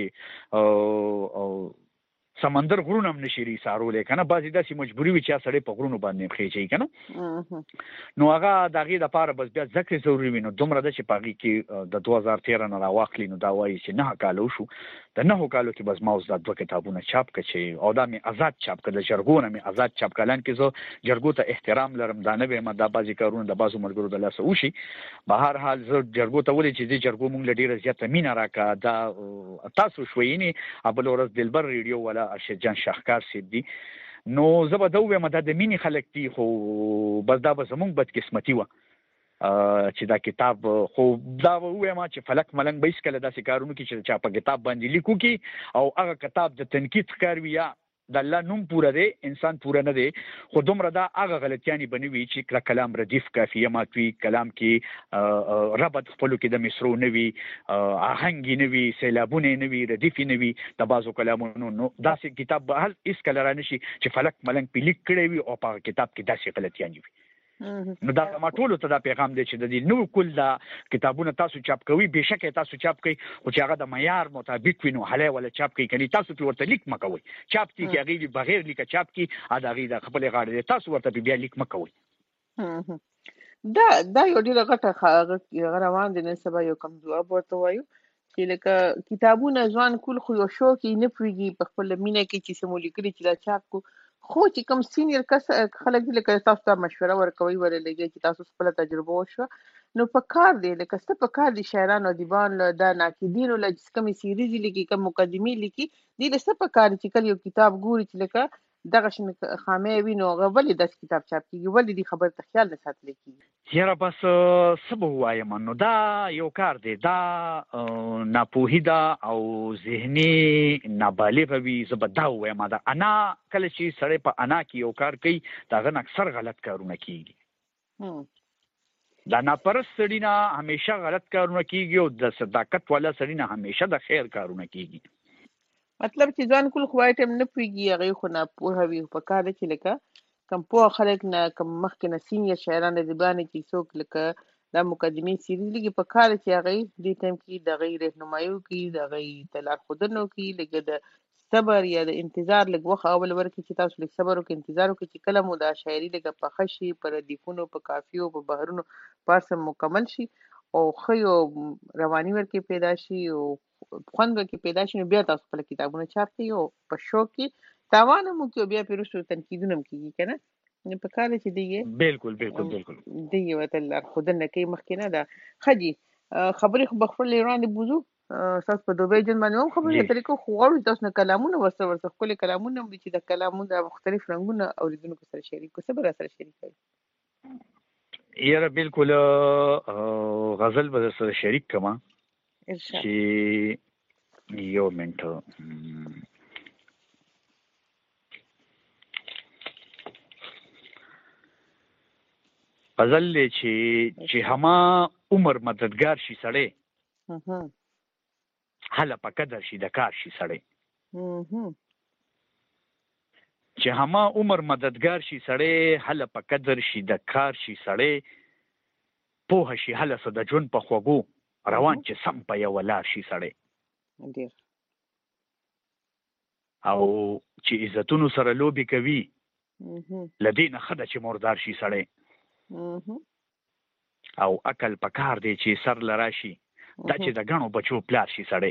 سمندر غرونه هم نشي ریسارول کنه بعضی داسې مجبوری وي چې سړی په غرونو باندې خېچي کنه نو هغه دغه د پاره بس بیا ذکر ضروری وي نو دومره د چې پاغي کې د 2013 نه راوخلی نو دا وایي چې نه کالو شو د نه کالو کې بس ماوس د دوه کتابونه چاپ کړي او دا می آزاد چاپ کړل جرګونه می آزاد چاپ کړل کې زه جرګو ته احترام لرم دا نه به ما د بعضی کارونه د بعضو مرګرو د لاسه وشي بهر حال زه جرګو ته ولې چې د جرګو مونږ لډیره زیاته مینا راکا دا تاسو شوینی ابل ورځ دلبر ریډیو ولا ارشد جان شاهکار سید دی نو زبدوې مده د مینی خلک دی خو بس دا به زمونږ بد قسمتي و چې دا کتاب خو دا وایم چې فلک ملنګ به اسکله داسې کارونه کې چې چا په کتاب باندې لیکو کې او هغه کتاب د تنقید کاروي یا د الله نوم پوره دی انسان پوره نه دی خو دومره دا هغه غلطیانی بنوي چې کلام ردیف کافیه ماتوي کلام کې ربط خپلو کې د مصرو نوي آهنګ نوي سیلابونه نوي ردیف نوي د بازو کلامونو نو داسې کتاب به هل اسکله را نشي چې فلک ملنګ په لیک کړی وي او په کتاب کې داسې غلطیانی وي نو دا ما ټول ته دا پیغام دی چې د دې نو کول دا کتابونه تاسو چاپ کوي بهشکه تاسو چاپ کوي او چې هغه د معیار مطابق وینو حاله ولا چاپ کوي کني تاسو په ورته لیک مکوي چاپ کی هغه بغیر لیک چاپ کی ادا غي د خپل غاړه تاسو ورته بیا لیک مکوي دا یو ډیره غټه روان دي نن سبا یو کم جواب ورته وایو چې لکه کتابونه ځوان کول خو یو شو کې نه پریږي په خپل مینه کې چې سمولي کړی چې دا چاپ کو خو چې کوم سینیر کس خلک دې لکه تاسو ته مشوره ورکوي ورلګي چې تاسو خپل تجربه وشو نو په کار دی لکه ست په کار دي شاعرانو دیوان له د ناقدینو له کومې سیریز لیکي کوم مقدمي لیکي دې ست په کار چې کله یو کتاب ګوري چې لکه دغه شنه خامې وي نو هغه ولې داسې کتاب چاپ کیږي، ولې دې خبرې ته خیال نه ساتل کیږي؟ یاره بس څه به ووایم، نو دا یو کار دی، دا ناپوهي ده او ذهني نابالغه وي. زه به دا ووایم دا انا کله چې سړی په انا کې یو کار کوي د هغه نه اکثر غلط کارونه کیږي. دا ناپرست سړي نه همیشه غلط کارونه کیږي او د صداقت والا سړي نه همیشه د خیر کارونه کیږي. مطلب چې ځان کول خو آیټم نه پوهېږي، هغې خو ناپوهه وي. په کار ده چې لکه کم پوهه خلک نه، کم مخکې نه سینیر شاعران ادیبان چې څوک لکه دا مقدمې سیریز لیکي، په کار ده چې هغې دې ټایم کې د هغې رهنمایي وکړي، د هغې ته لارښودنه وکړي، لکه د صبر یا د انتظار لږ وخت اول ورکړي چې تاسو لږ صبر وکړئ، انتظار وکړئ چې کله مو دا شاعري لکه پخه شي، په ردیفونو، په قافیو، په بحرونو په هر څه مکمل شي او ښه یو رواني ورکې پیدا شي او خوند ورکې پیدا شي، نو بیا تاسو خپل کتابونه چاپ کړئ او په شوق کې تاوان هم وکړي او بیا پرې وروسته تنقیدونه هم کېږي که نه. نو په کار ده چې دوی بالکل دوی ورته لارښودنه کوي مخکې نه. ده ښه جي خبرې خو به خپلې وړاندې بوځو. تاسو په دوبۍ ژوند باندې هم خبرې طریقو خو غواړو تاسو نه کلامونه ورسره ښکلي کلامونه هم دي چې د کلامونو د مختلف رنګونه اورېدونکو سره شریک کړو. څه به راسره شریک کوئ؟ یاره بالکل غزل به در سره شریک کړم چې یو منټ غزل دی چې هما عمر مددگار شي سړی هله په قدر شي د کار شي سړی، چې هما عمر مددگار شي سړی هله په قدر شي د کار شي سړی، پوه شي هله څه د ژوند په خوږو روان چې سم په یوه لار شي سړی، او چې عزتونو سره لوبې کوي له دې نه ښه ده چې مردار شي سړی، او عقل په کار دی چې سر له راشي دا چې د ګڼو بچو پلار شي سړی.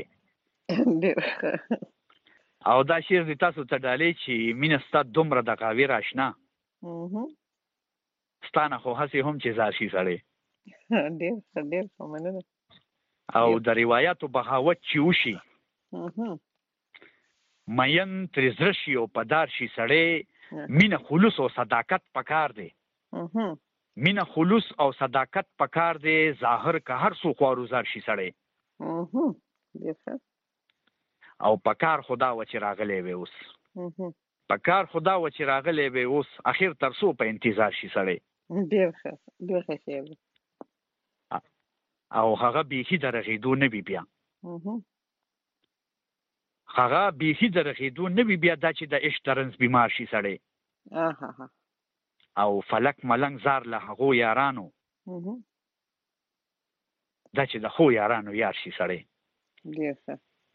او دا شعر دی تاسو ته ډالۍ چې مینه ستا دومره د غاویر آشنا ستانه خو هسې هم چې زار شي سړی. او د روایاتو بغاوت چې وشي مین ترې زړه شي او په دار شي سړی، مینه خلوص او صداقت پکار دی، مینه خلوص او صداقت پکار دی، ظاهر که هر څو خواروزار شي سړی، او پکار خدا و چې راغلی وي اوس، پکار خدا و چې راغلی وي اوس، اخر تر څو په انتظار شي سړی. ډېر ښه شعر دی. او هغه بیخي د رغېدو نه وي بیا، هغه بیخي د رغېدو نه وي بیا، دا چې د عشق د رنځ بیمار شي سړی، او فلک ملنګ زار له هغو یارانو دا چې د ښو یارانو یار شي سړی. ډېر ښه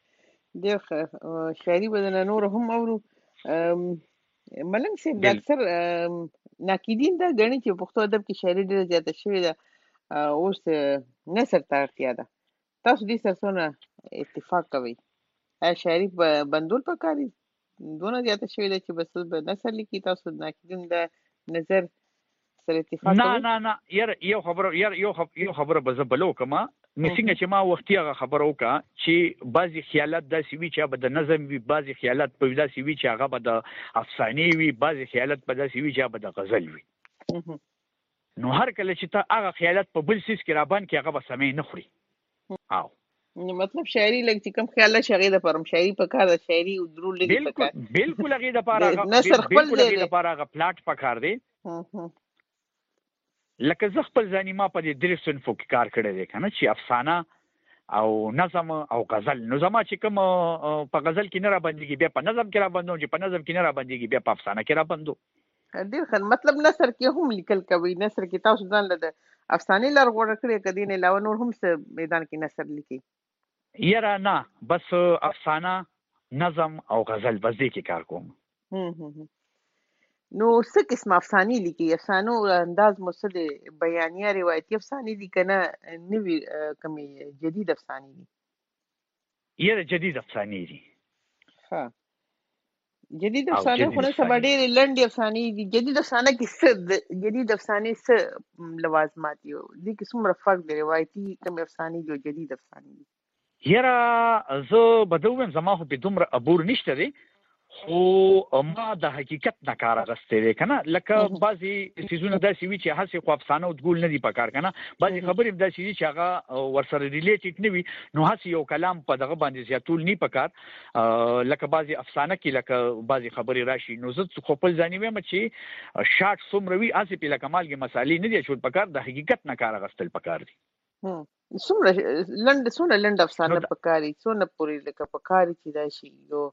شاعري به نه نور هم اورو. ملنګ صاحب د اکثر ناقدین دا ګڼي چې پښتو ادب کې شاعري ډېره زیاته شوې ده، اوس نثر ته اړتیا ده. تاسو دې سره څونه اتفاق کوئ؟ آیا شاعري بندول پکار دي؟ دونه زیاته شوې ده چې بس به نثر لیکي؟ تاسو ناقدین د نظر سره اتفاق کوئ؟ نه یاره یو خبره به زه بله وکړم. څنګه چې ما وختي هغه خبره وکړه چې بعضې خیالات داسې وي چې هغه به د نظم وي، بعضې خیالات به داسې وي چې هغه به د افسانې وي، بعضې خیالات به داسې وي چې هغه به د غزل وي. نو هر کله چې ته هغه خیالات په بل څیز کې راباند کې هغه به سمې نه خوري. مطلب شاعري لږ چې کوم خیال راشي هغې دپاره هم شاعري پکار ده، شاعري درول لږ پکار. بالکل هغې دپاره هغه پلاټ پکار دی. لکه زه خپل ځاني ما په دې درې صنفو کې کار کړی دی که نه، چې افسانه او نظم او غزل. نو زما چې کوم په غزل کې نه رابندېږي بیا په نظم کې رابندوم، چې په نظم کې نه رابندېږي بیا په افسانه کې رابندو. ډېر ښه. مطلب نثر کې هم لیکل کوئ؟ نثر کې تاسو ځان له د افسانې لارغوړه کړې که دې نه علاوه نور هم څه میدان کې نثر لیکئ؟ یاره نه، بس افسانه، نظم او غزل بس دې کې کار کوم. نو څه قسم افسانې لیکي؟ افسانو انداز مو څه دی؟ بیانیه روایتي افسانې دي که نه نوي کومې جدید افسانې دي؟ یاره جدید افسانې دي. ښه. جدید افسانې خو نن سبا ډېرې لنډې افسانې دي. جدید افسانه کې څه جدید افسانې څه لوازمات دي؟ دې کې څومره فرق دی؟ روایتي کومې افسانې دي او جدید افسانې دي؟ یاره زه به ده ووایم زما خو پې دومره عبور نشته دی، خو ما د حقیقت نه کار غستې دی کنه لکه بعضی سيزونه داسې وي چې هڅه خو افسانه او ګول نه دی پکار کنه بعضی خبرې داسې دي چې هغه ورسره ریلیټډ نه وي نو هڅه یو کلام په دغه باندې زیاتول نه پکار لکه بعضی افسانه کې لکه بعضی خبرې راشي نو زه خو په ځانې وایم چې شارټ څومره وي هڅه په لکه مالګه مسالې نه دي چې پکار د حقیقت نه کار غستل پکار دي څومره لنډ افسانه پکاري څونه پوری لکه پکاري چې دا شي یو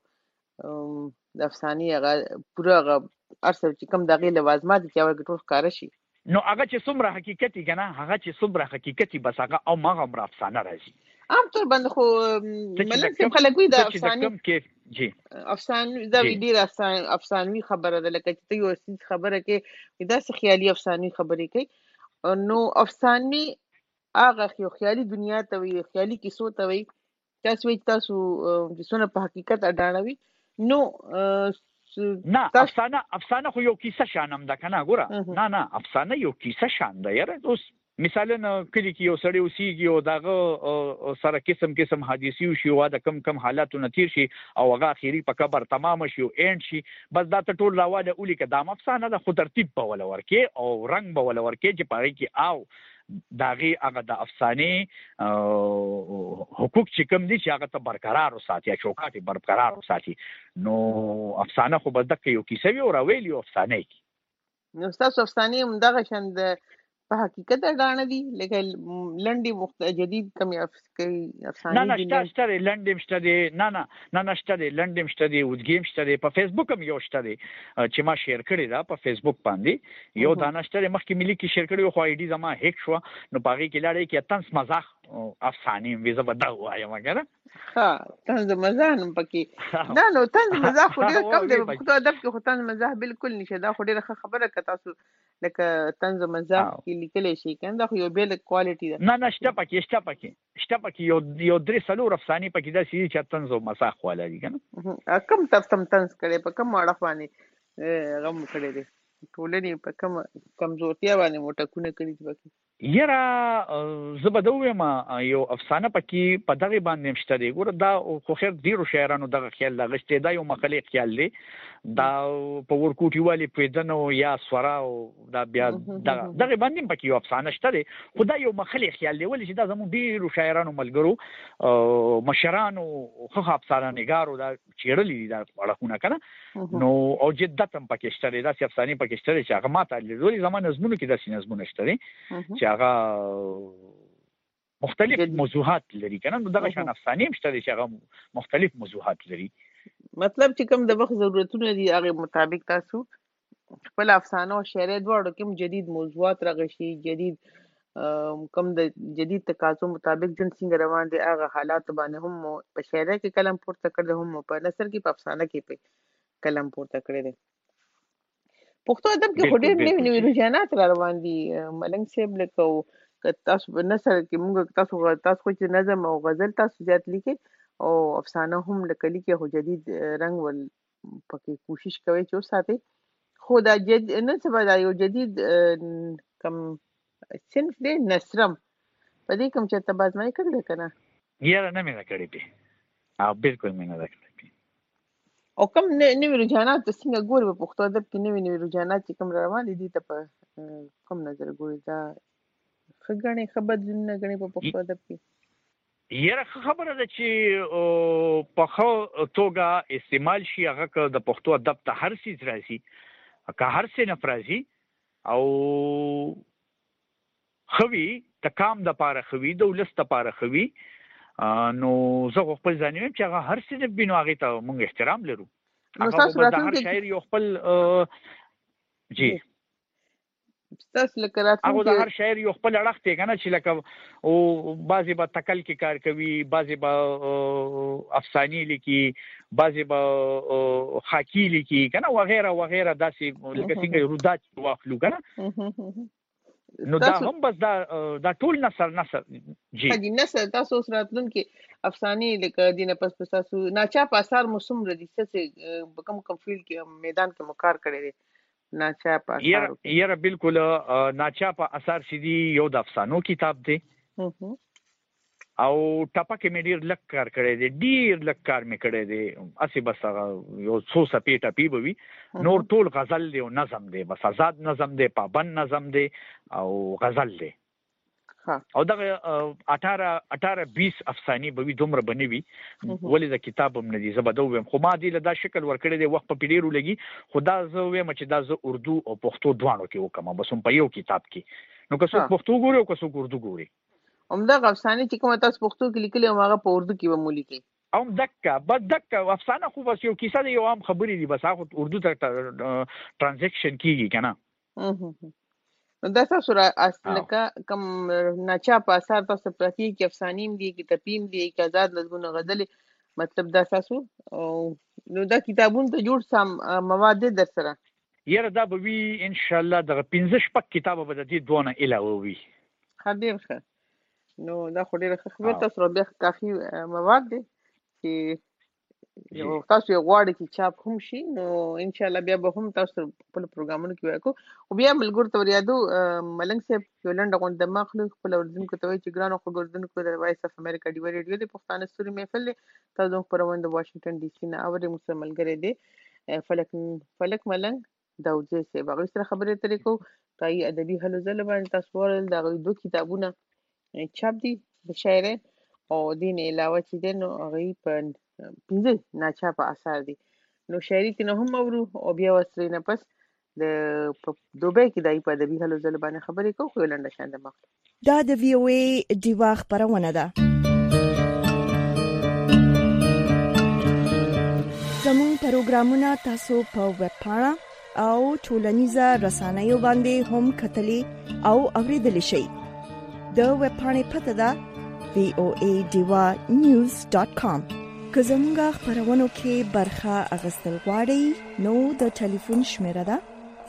د افسانې هغه پوره هغه ارسل چې کوم دغه لوازمات چې هغه ټول ښکار شي نو هغه چې څومره حقیقتي کنه هغه چې څومره حقیقتي بس هغه او ماغه امر افسانه راځي عام طور باندې خو ملک خلک وي د افسانې کم کې جی افسانې دا ډیر افسانوي خبره ده لکه چې یو څه خبره کې دا څه خیالي افسانوي خبرې کوي نو افسانې هغه یو خیالي دنیا ته وي خیالي کیسو ته وي تاسو د سونه په حقیقت اډانوي نو نه افسانه خو یو کیسه شانم ده کنه ګوره نه افسانه یو کیسه شان ده یاره اوس مثلا کلی کې یو سړی اوسېږي او دغه سره قسم حادثي شي او د کم حالاتو نتیر شي او هغه اخیری په قبر تمام شي او اینډ شي بس دا ته ټول راواله اولي کې دا افسانه ده خو ترتیب په ول ورکه او رنگ په ول ورکه چې پاره کې او داغي هغه د افسانه حقوق چې کوم دي چې هغه ته برقرار وساتي چوکاټ برقرار وساتي نو افسانه خو بس دغه یو کیسه وی او راویلی افسانه کی نو تاسو افسانه هم دغه شند په حقیقت اډانه دي لکه لنډي جدید کم افسانه نه شته لنډم شته دي نه شته دي لنډم شته دي ودګیم شته دي په فیسبوک هم یو شته دي چې ما شیر کړی دا په فیسبوک باندې یو دانه شته مخکې ملي کې شیر کړی خو آی ډي زما هیک شو نو باغې کې لاړې کې تنس مزاح افسانه ویزه بدا وایم مګر ها تنز مزاح نو پکې نه نو تنز مزاح خو ډیر کم دی په ادب کې خو تنز مزاح بالکل نشه دا خو ډیره خبره که تاسو لکه تنز مزاح کې لیکل شي کنه خو یو بیل کوالټي ده نه شته پکې یو درې څلور افسانې پکې دا چې تنز او مزاح والا دي کنه کم تنز کړي په کم اړه باندې غم کړي دي ټولنې په کمزورتیا باندې موټکونه کړي دي یره زبدوې ما یو افسانه پکې په دغه باندې مشته دی ګوره دا خو خیر ډیرو شاعرانو دغه خیال لغشته دا یو مخالف خیال دی دا په ورکوټي والی پیدنو یا سورا او دا بیا دغه باندې پکې یو افسانه شته دی خو دا یو مخالف خیال دی ولې چې دا زموږ ډیرو شاعرانو ملګرو مشرانو خو افسانه نګارو دا چیرلې دا اړهونه کنه نو او جدت هم پکې شته دی دا افسانه پکې شته چې هغه ماته لیدلې زمانه نظمونو کې داسې نظمونه شته دي چې هغه مختلف موضوعات لري کنه نو دغه شان افسانې مشته دي چې هغه مختلف موضوعات لري مطلب چې کوم د وخت ضرورتونه دي هغه مطابق تاسو خپل افسانه او شعر دواړو کې جدید موضوعات راغشي جدید کوم د جدید تقاضو مطابق جن څنګه روان دي هغه حالات باندې هم په شعر کې کلم پورته کړل هم په نثر کې په افسانه کې په کلم پورته کړل پښتو ادب کې هډیر نوي رجحانات را روان دي ملنګ صاحب لکه تاسو په نثر کې موږ تاسو خو چې نظم او غزل تاسو زیات لیکي او افسانه هم لکه لیکي هو جدید رنگ ول پکې کوشش کوي چې وساتي خو دا نن سبا دا یو جدید کم صنف دی نثرم په دې کوم چې تبازمای کړل کنه یاره نه مې کړی په بالکل مې نه کړی او کوم نوی رجحانات څنګه ګوري په پښتو ادب کې نوی رجحانات چې کوم روان دي ته په کوم نظر ګوري دا خګنې خبر نه غني په پښتو ادب کې یره خبره ده چې په خو توګه استعمال شي هغه د پښتو ادب ته هر څه راځي که هر څه نفرازي او خوي تکام د پاره خوي د ولست پاره خوي نو زه خپل ځانیم چې هغه هر څه د بینو هغه ته موږ احترام لرو نو تاسو د هر شاعر یو خپل جی تاسو لکه راتلونکي هغه د هر شاعر یو خپل اړخ ته کنه چې لکه او بعضی به تکل کې کار کوي بعضی به افسانې لیکي بعضی به خاکی لیکي کنه وغیرہ وغیرہ داسې لکه څنګه رودات واخلو کنه نو دا هم بس دا ټول نثر جی دي نثر تاسو راتلون کې افسانې لکه دینه پس تاسو ناچاپ اثر موسم ردی څه کم فیلډ کې میدان کې مکار کړی دي ناچاپ اثر یاره بالکل ناچاپ اثر سیدی یو د افسانو کتاب دی او ټپکه مې ډیر لک کار کړی دی، ډیر لک کار مې کړی دی، اسی بس یو څو سپې ټپی به وي، نور ټول غزل دی او نظم دی، بس آزاد نظم دی، پابند نظم دی او غزل دی. او دغه 18-20 افسانې به وي، دومره به نه وي، ولې د کتاب هم نه دي، زه به دا ووایم. خو ما دې له دا شکل ورکړی دی، وخت په ډېرو لګي، خو دا زه وایم چې دا زه اردو او پښتو دواړو کې وکړم، بس هم په یو کتاب کې. نو که څوک پښتو ګوري او که څوک اردو ګوري، همدغه افسانې چې کومه تاسو پښتو کې لیکلې او هغه په اردو کې به مو لیکي. دکه افسانه خو بس یو کیسه دی، یو عام خبرې دي، بس هغه اردو ته ټرانزیکشن کیږي که نه. دا تاسو را لکه کوم ناچاپ اثار تاسو پرتی کې افسانې هم دي، کې تپیم دي، کې آزاد نظمونه غزلې، مطلب دا تاسو نو دا کتابونه ته جوړ سم مواد در سره؟ یاره دا به وي ان شاء الله دغه 15 کتابه به د دې دوه نه علاوه وي. ښه، ډېر ښه. نو دا خو ډېره ښه خبره، تاسو را بیا کافي مواد دی چې تاسو یې غواړئ چې چاپ هم شي، نو انشاءالله بیا به هم تاسو خپل پروګرامونو کې وکړو. خو بیا ملګرو ته ور یادو، ملنګ صاحب یو لنډه غونډه دمه اخلو، خپل اورېدونکو ته وایي چې ګرانو اورېدونکو د وایس اف امریکا ډیوه ریډیو د پښتانه ستوري محفل دی، تاسو زموږ خپرونه د واشنګټن ډي سي نه اورئ، موږ سره ملګری دی فلک ملنګ داودزی صاحب، هغوی سره خبرې اترې کوو په ادبي هلو ځلو باندې. تاسو وویل د هغوی 2 کتابونه چاپ دي د شاعرۍ، او دې نه علاوه چې دی نو هغوی په 15 ناچاپه اثار دي. نو شاعري کې نه هم اورو، او بیا ورسره نه پس د دوبۍ کې دای په ادبي هلو ځلو باندې خبرې کوو. خو یو لنډه شان د مخ دا د وی او ای ډیوا خپرونه ده. زموږ پروګرامونه تاسو په ویب پاڼه او ټولنیزه رسنیو باندې هم کتلی او اوریدلی شئ. د ویب پاڼې پته ده voadivanews.com. که زموږ خپرونو کې برخه اخیستل غواړئ نو د ټلیفون شمیره ده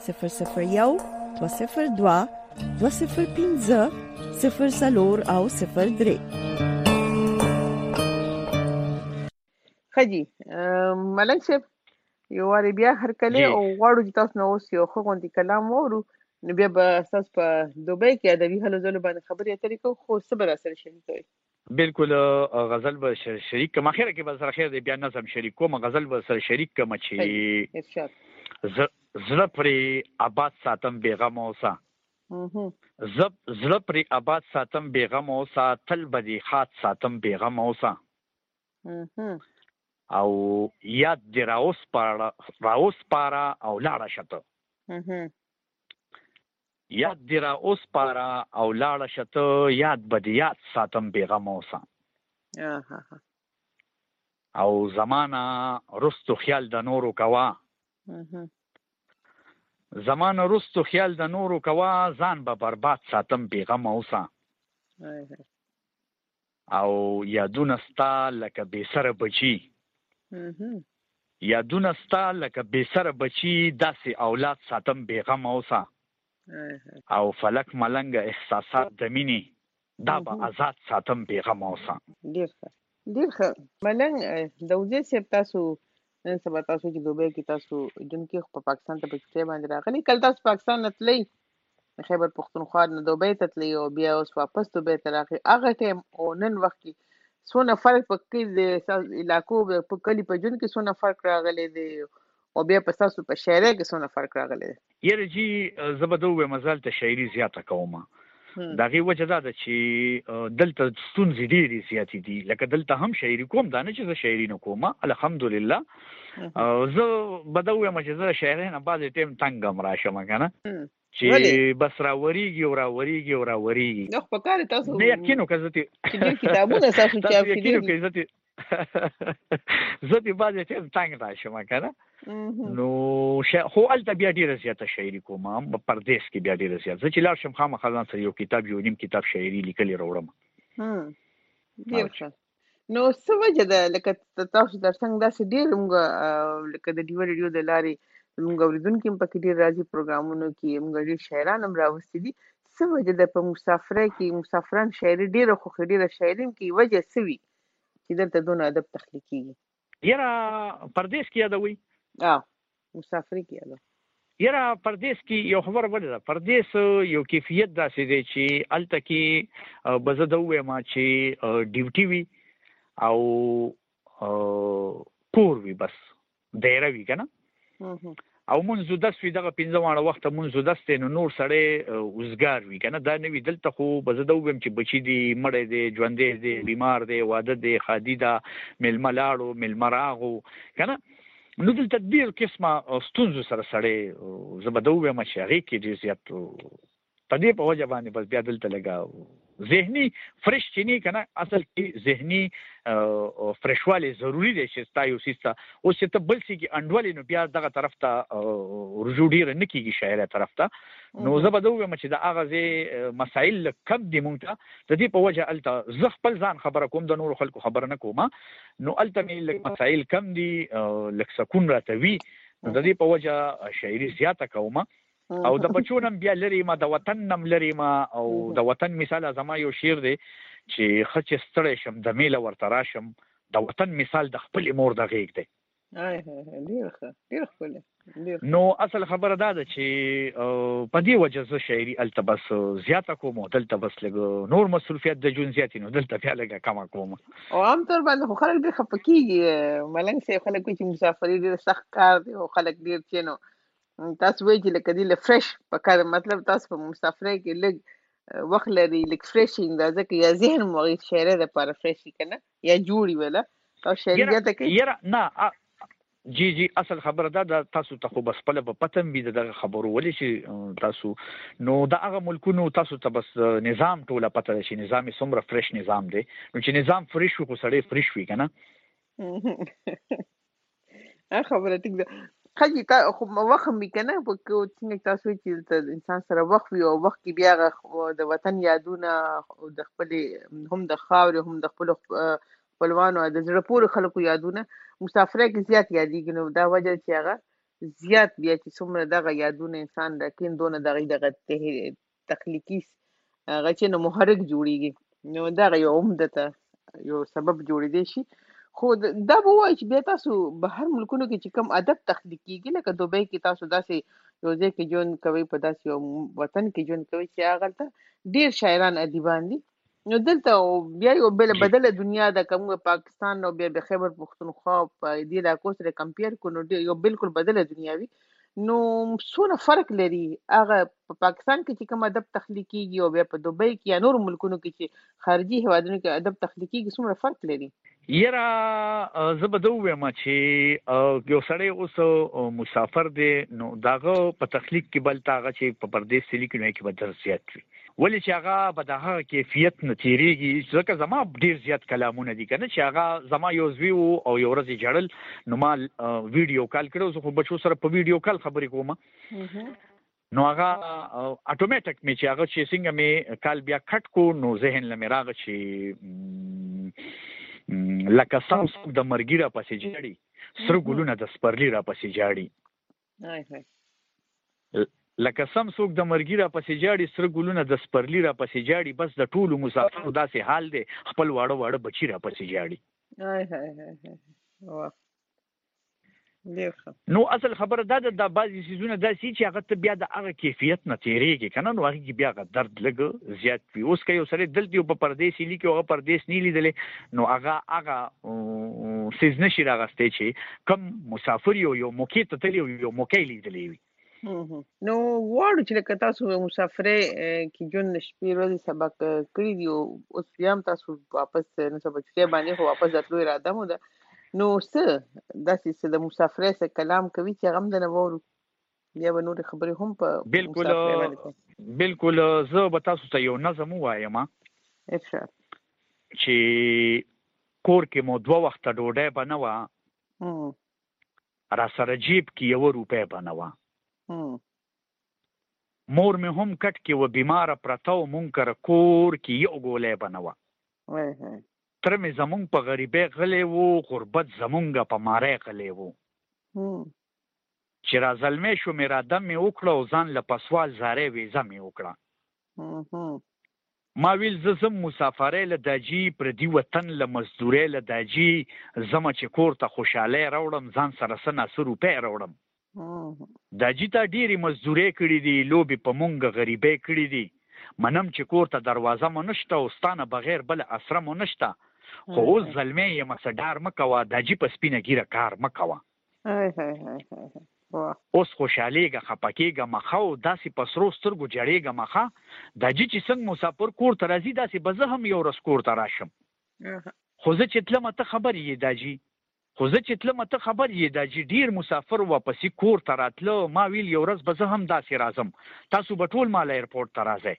002-202-205-04 او 03. خجی ملنګ صاحب یو واری بیا هرکلی او غواړو چې تاسو نو اوس یو ښه غوندې کلام واورو، نو بیا به تاسو په دوبۍ کې ادبي هلو ځلو باندې خبرې اترې کوو. خو څه به راسره شریکوئ؟ بالکل غزل به شریک کوم، اخره کې به سره خیر دی، بیا نظم شریک کوم، غزل به سره شریک کوم چې زړه پرې آباد ساتم بیغم اوسه، زړه پرې آباد ساتم بیغم اوسه، تل به دې خاط ساتم بیغم اوسه، او یاد دې راوس پاره او لاړه شته، یاد دې راوس پاره او لاړه شته، یاد به دې یاد ساتم بیغم اوسه، او زمانه رستو خیال د نورو کوا، زمانه رستو خیال د نورو کوا، ځان به برباد ساتم بیغم اوسه، او یادونه ستا لکه بې سره بچي، یادونه ستا لکه بې سره بچي، داسې اولاد ساتم بیغم اوسه، او فلک ملنګ احساسات د مینې، دا به آزاد ساتم بیغم اوسه. ډېر ښه، ډېر ښه. ملنګ داودزی صاحب، تاسو نن سبا تاسو چې دوبۍ کې تاسو جون کې په پاکستان ته په کښتۍ باندې راغلي، کله تاسو پاکستان نه تلئ، خیبر پښتونخوا نه دوبۍ ته تلئ او بیا اوس واپس دوبۍ ته راغلئ، هغه ټایم او نن وخت کې څونه فرق په کې د علاقو په کلي په جون کې څونه فرق راغلی دی، او بیا په تاسو په شاعرۍ کې څونه فرق راغلی دی؟ یاره جی زه به دا ووایم زه هلته شاعري زیاته کوم، د هغې وجه دا ده چې دلته ستونزې ډېرې زیاتې دي، لکه دلته هم شاعري کوم، دا نه چې زه شاعري نه کوم، الحمدلله. زه به دا ووایم چې زه شاعرۍ نه بعضې ټایم تنګ هم راشم که نه، چې بس راوریږي او راوریږي او راوریږي. نو په کار تاسو نه یقین وکړه زه کتابونه تاسو چاپ کړي، یقین وکړئ زه دې بعضې ټایم تنګ راشم که نه، نو خو هلته بیا ډېره زیاته شاعري کوم، پردیس کې بیا ډېره زیاته. زه چې لاړ شم خامخا ځان سره یو کتاب یو نیم کتاب شاعري لیکلې راوړم. ډېر ښه. نو څه وجه ده لکه تاسو در څنګ داسې ډېر موږ لکه د ډیوه ریډیو د لارې موږ اورېدونکي هم پکې ډېر راځي، پروګرامونو کې موږ ډېر شاعران هم راوستي دي، څه وجه ده په مسافرۍ کې مسافران شاعري ډېره خوښوي، ډېره شاعري هم کوي، وجه څه وي چې دلته دونه ادب تخلیقېږي؟ یاره پردیس کې یادوئ؟ مسافرۍ کې یادوم. یاره پردیس کې یو خبره بله ده. پردیس یو کیفیت داسې دی چې هلته کې به زه ده ووایم چې ډیوټي وي او کور وي، بس دایره وي که نه، او منځ دس وي، دغه 15 واړه وخته منځ دس دی، نو نور سړی وزګار وي که نه. دا نه وي. دلته خو به زه ده ووایم چې بچي دي، مړی دی، ژوندی دی، بیمار دی، واده دی، ښادي ده، میلمه لاړو، میلمه راغو که نه. نو دلته ډېر قسمه ستونزو سره سړی زه به ده ووایم چې هغې کې ډېر زیات په دې په وجه باندې بس بیا دلته لږه ذهني فرش چې نه که نه، اصل کې ذهني فرشوالی ضروري دی چې ستا یو څیز ته اوس چې ته بل څه کې انډولې نو بیا دغه طرف ته رجوع ډېره نه کېږي شاعرۍ طرف ته. نو زه به ده ووایم چې د هغه ځای مسایل لږ کم دي مونږ ته، د دې په وجه هلته زه خپل ځان خبره کوم، د نورو خلکو خبره نه کوم. نو هلته مې لږ مسایل کم دي، لږ سکون راته وي، نو د دې په وجه شاعري زیاته کوم. او د بچو نم بیا لري ما، د وطن نم لري ما، او د وطن مثال زما یو شعر دی چې ښه چې ستړی شم د میله ورته راشم، د وطن مثال د خپلې مور د غېږ دی. ډېر ښه، ډېر ښکلی. نو اصل خبره دا ده چې په دې وجه زه شاعري هلته بس زیاته کوم، او دلته بس لږ نور مصروفیت د ژوند زیات نو دلته بیا لږه کمه کوم. او عام طور باندې خو خلک ډېر خفه کېږي. ملنګ صاحب خلک وایي چې مسافري ډېر سخت کار دی، او خلک ډېر چې نو تاسو وایي چې لکه دې له فرش په کار، مطلب تاسو په مسافرۍ کې لږ وخت لري، لږ فرش اندازه کې یا ذهن مو هغې شاعرۍ دپاره فرش وي که نه، یا جوړ وي وله او شاعري زیاته کوي. یاره نه جی اصل خبره دا ده، تاسو ته خو بس خپله به پته وي د دغه خبرو، ولې چې تاسو نو د هغه ملکونو تاسو ته بس نظام ټوله پته ده چې نظام یې څومره فرش نظام دی. نو چې نظام فرش وي خو سړی فرش وي که نه. خبره ټیک ده. ښه خو وخت هم وي که نه، څنګه تاسو وایي چې انسان سره وخت وي، او وخت کې بیا هغه د وطن یادونه، د خپلې هم د خاورې هم د خپلو خپلوانو د زړه پورې خلکو یادونه مسافرۍ کې زیات یادېږي. نو دا وجه چې هغه زیات بیا چې څومره دغه یادونه انسان راکوي، دونه د هغې دغه تخلیقي هغه چې نو محرک جوړېږي، نو دغه یو عمدته یو سبب جوړېدی شي. خو دا به ووایي چې بیا تاسو بهر ملکونو کې چې کوم ادب تخلیق کېږي، لکه دوبۍ کې تاسو داسې یو ځای کې ژوند کوئ، په داسې یو وطن کې ژوند کوئ چې هغلته ډېر شاعران ادیبان دي، نو دلته بیا یو بدله دنیا ده. که موږ پاکستان او بیا د خیبر پښتونخوا په دې علاقو سره کمپیر کړو، نو یو بالکل بدله دنیا وي. نو څونه فرق لري هغه په پاکستان کې چې کوم ادب تخلیق کېږي، او بیا په دوبۍ کې یا نورو ملکونو کې چې خارجي هېوادونو کې ادب تخلیق کېږي، څومره فرق لري؟ یاره زه به ده ووایم چې یو سړی اوس مسافر دی، نو د هغه په تخلیق کې بل ته هغه چې په پردیس کې لیکي نو هغې کې به درس زیات وي، ولې چې هغه به د هغه کیفیت نه تېرېږي. ځکه زما ډېر زیات کلامونه دي که نه، چې هغه زما یو زوی و او یو ورځ یې جړل، نو ما ویډیو کال کړی، زه خو بچو سره په ویډیو کال خبرې کوم. نو هغه اټومیټک مې چې هغه چې څنګه مې کال بیا کټ کو، نو ذهن له مې راغی چې لکه سم څوک د مرګي را پسې جاړي، سره ګلونه د سپرلي را پسې جاړي. لکه سم څوک د مرګي را پسې جاړي، سره ګلونه د سپرلي را پسې جاړي، بس د ټولو مسافرو داسې حال دی، خپل واړه واړه بچي را پسې جاړي. نو اصل خبره دا ده، د بعضې څیزونه داسې چې هغه ته بیا د هغه کیفیت نه تېرېږي که نه، نو هغې کې بیا هغه درد لږ زیات وي. اوس که یو سړی دلته یو په پردیس یې لیکي، هغه پردیس نه لیدلی، نو هغه څیز نه شي راغستی چې کم مسافر یو موقع ته تللی یو موقع لیدلی وي. نو غواړو چې لکه تاسو مسافرۍ کې ژوند د شپې ورځې سبق کړي دي، اوس بیا هم تاسو واپس نن سبا چټۍ باندې خو واپس راتلو اراده مو ده، نو څه داسې څه د مسافرۍ څه کلام کوي چې هغه هم درنه واورو، بیا به نورې خبرې هم په مسافرۍ باندې کوو؟ بالکل. زه به تاسو ته یو نظم ووایم چې کور کې مو 2 وخته ډوډۍ به نه وه، را سره جیب کې 1 روپۍ به نه وه، مور مې هم کټ کې و بیماره پرته و، مونږ کره کور کې 1 ګولی به نه وه، تره مې زمونږ په غریبۍ غلی و، غربت زمونږ په ماری غلی و، چې را زلمی شو مې را دم مې وکړه، او ځان له پسوال زارۍ ویزه مې وکړه. ما ویل زه ځم مسافرۍ له داجي، پردي وطن له مزدورۍ له داجي، ځمه چې کور ته خوشحالۍ راوړم، ځان سره څه ناڅه روپۍ راوړم. دا جیتا ډېری مزدوري کړې دي لوبي په مونږ غریبۍ کړې دي منم چې کور ته دروازه مو نشته او ستانه بغیر بل اسره مو نشته خو اوس زلمی یم څه ډار مه کوه دا جي په سپینه ګیره کار مه کوه اوس خوشحالېږه خفه کېږه مخه او داسې په سرو سترګو جړېږه مخه دا جي چې څنګه مسافر کور ته راځي داسې به زه هم یو ورځ کور ته راشم خو زه چې تلمه ته خبر یې دا جي ډېر مسافر واپسې کور ته راتله ما ویل یو ورځ به زه هم داسې راځم تاسو به ټول مال ایرپورټ ته راځئ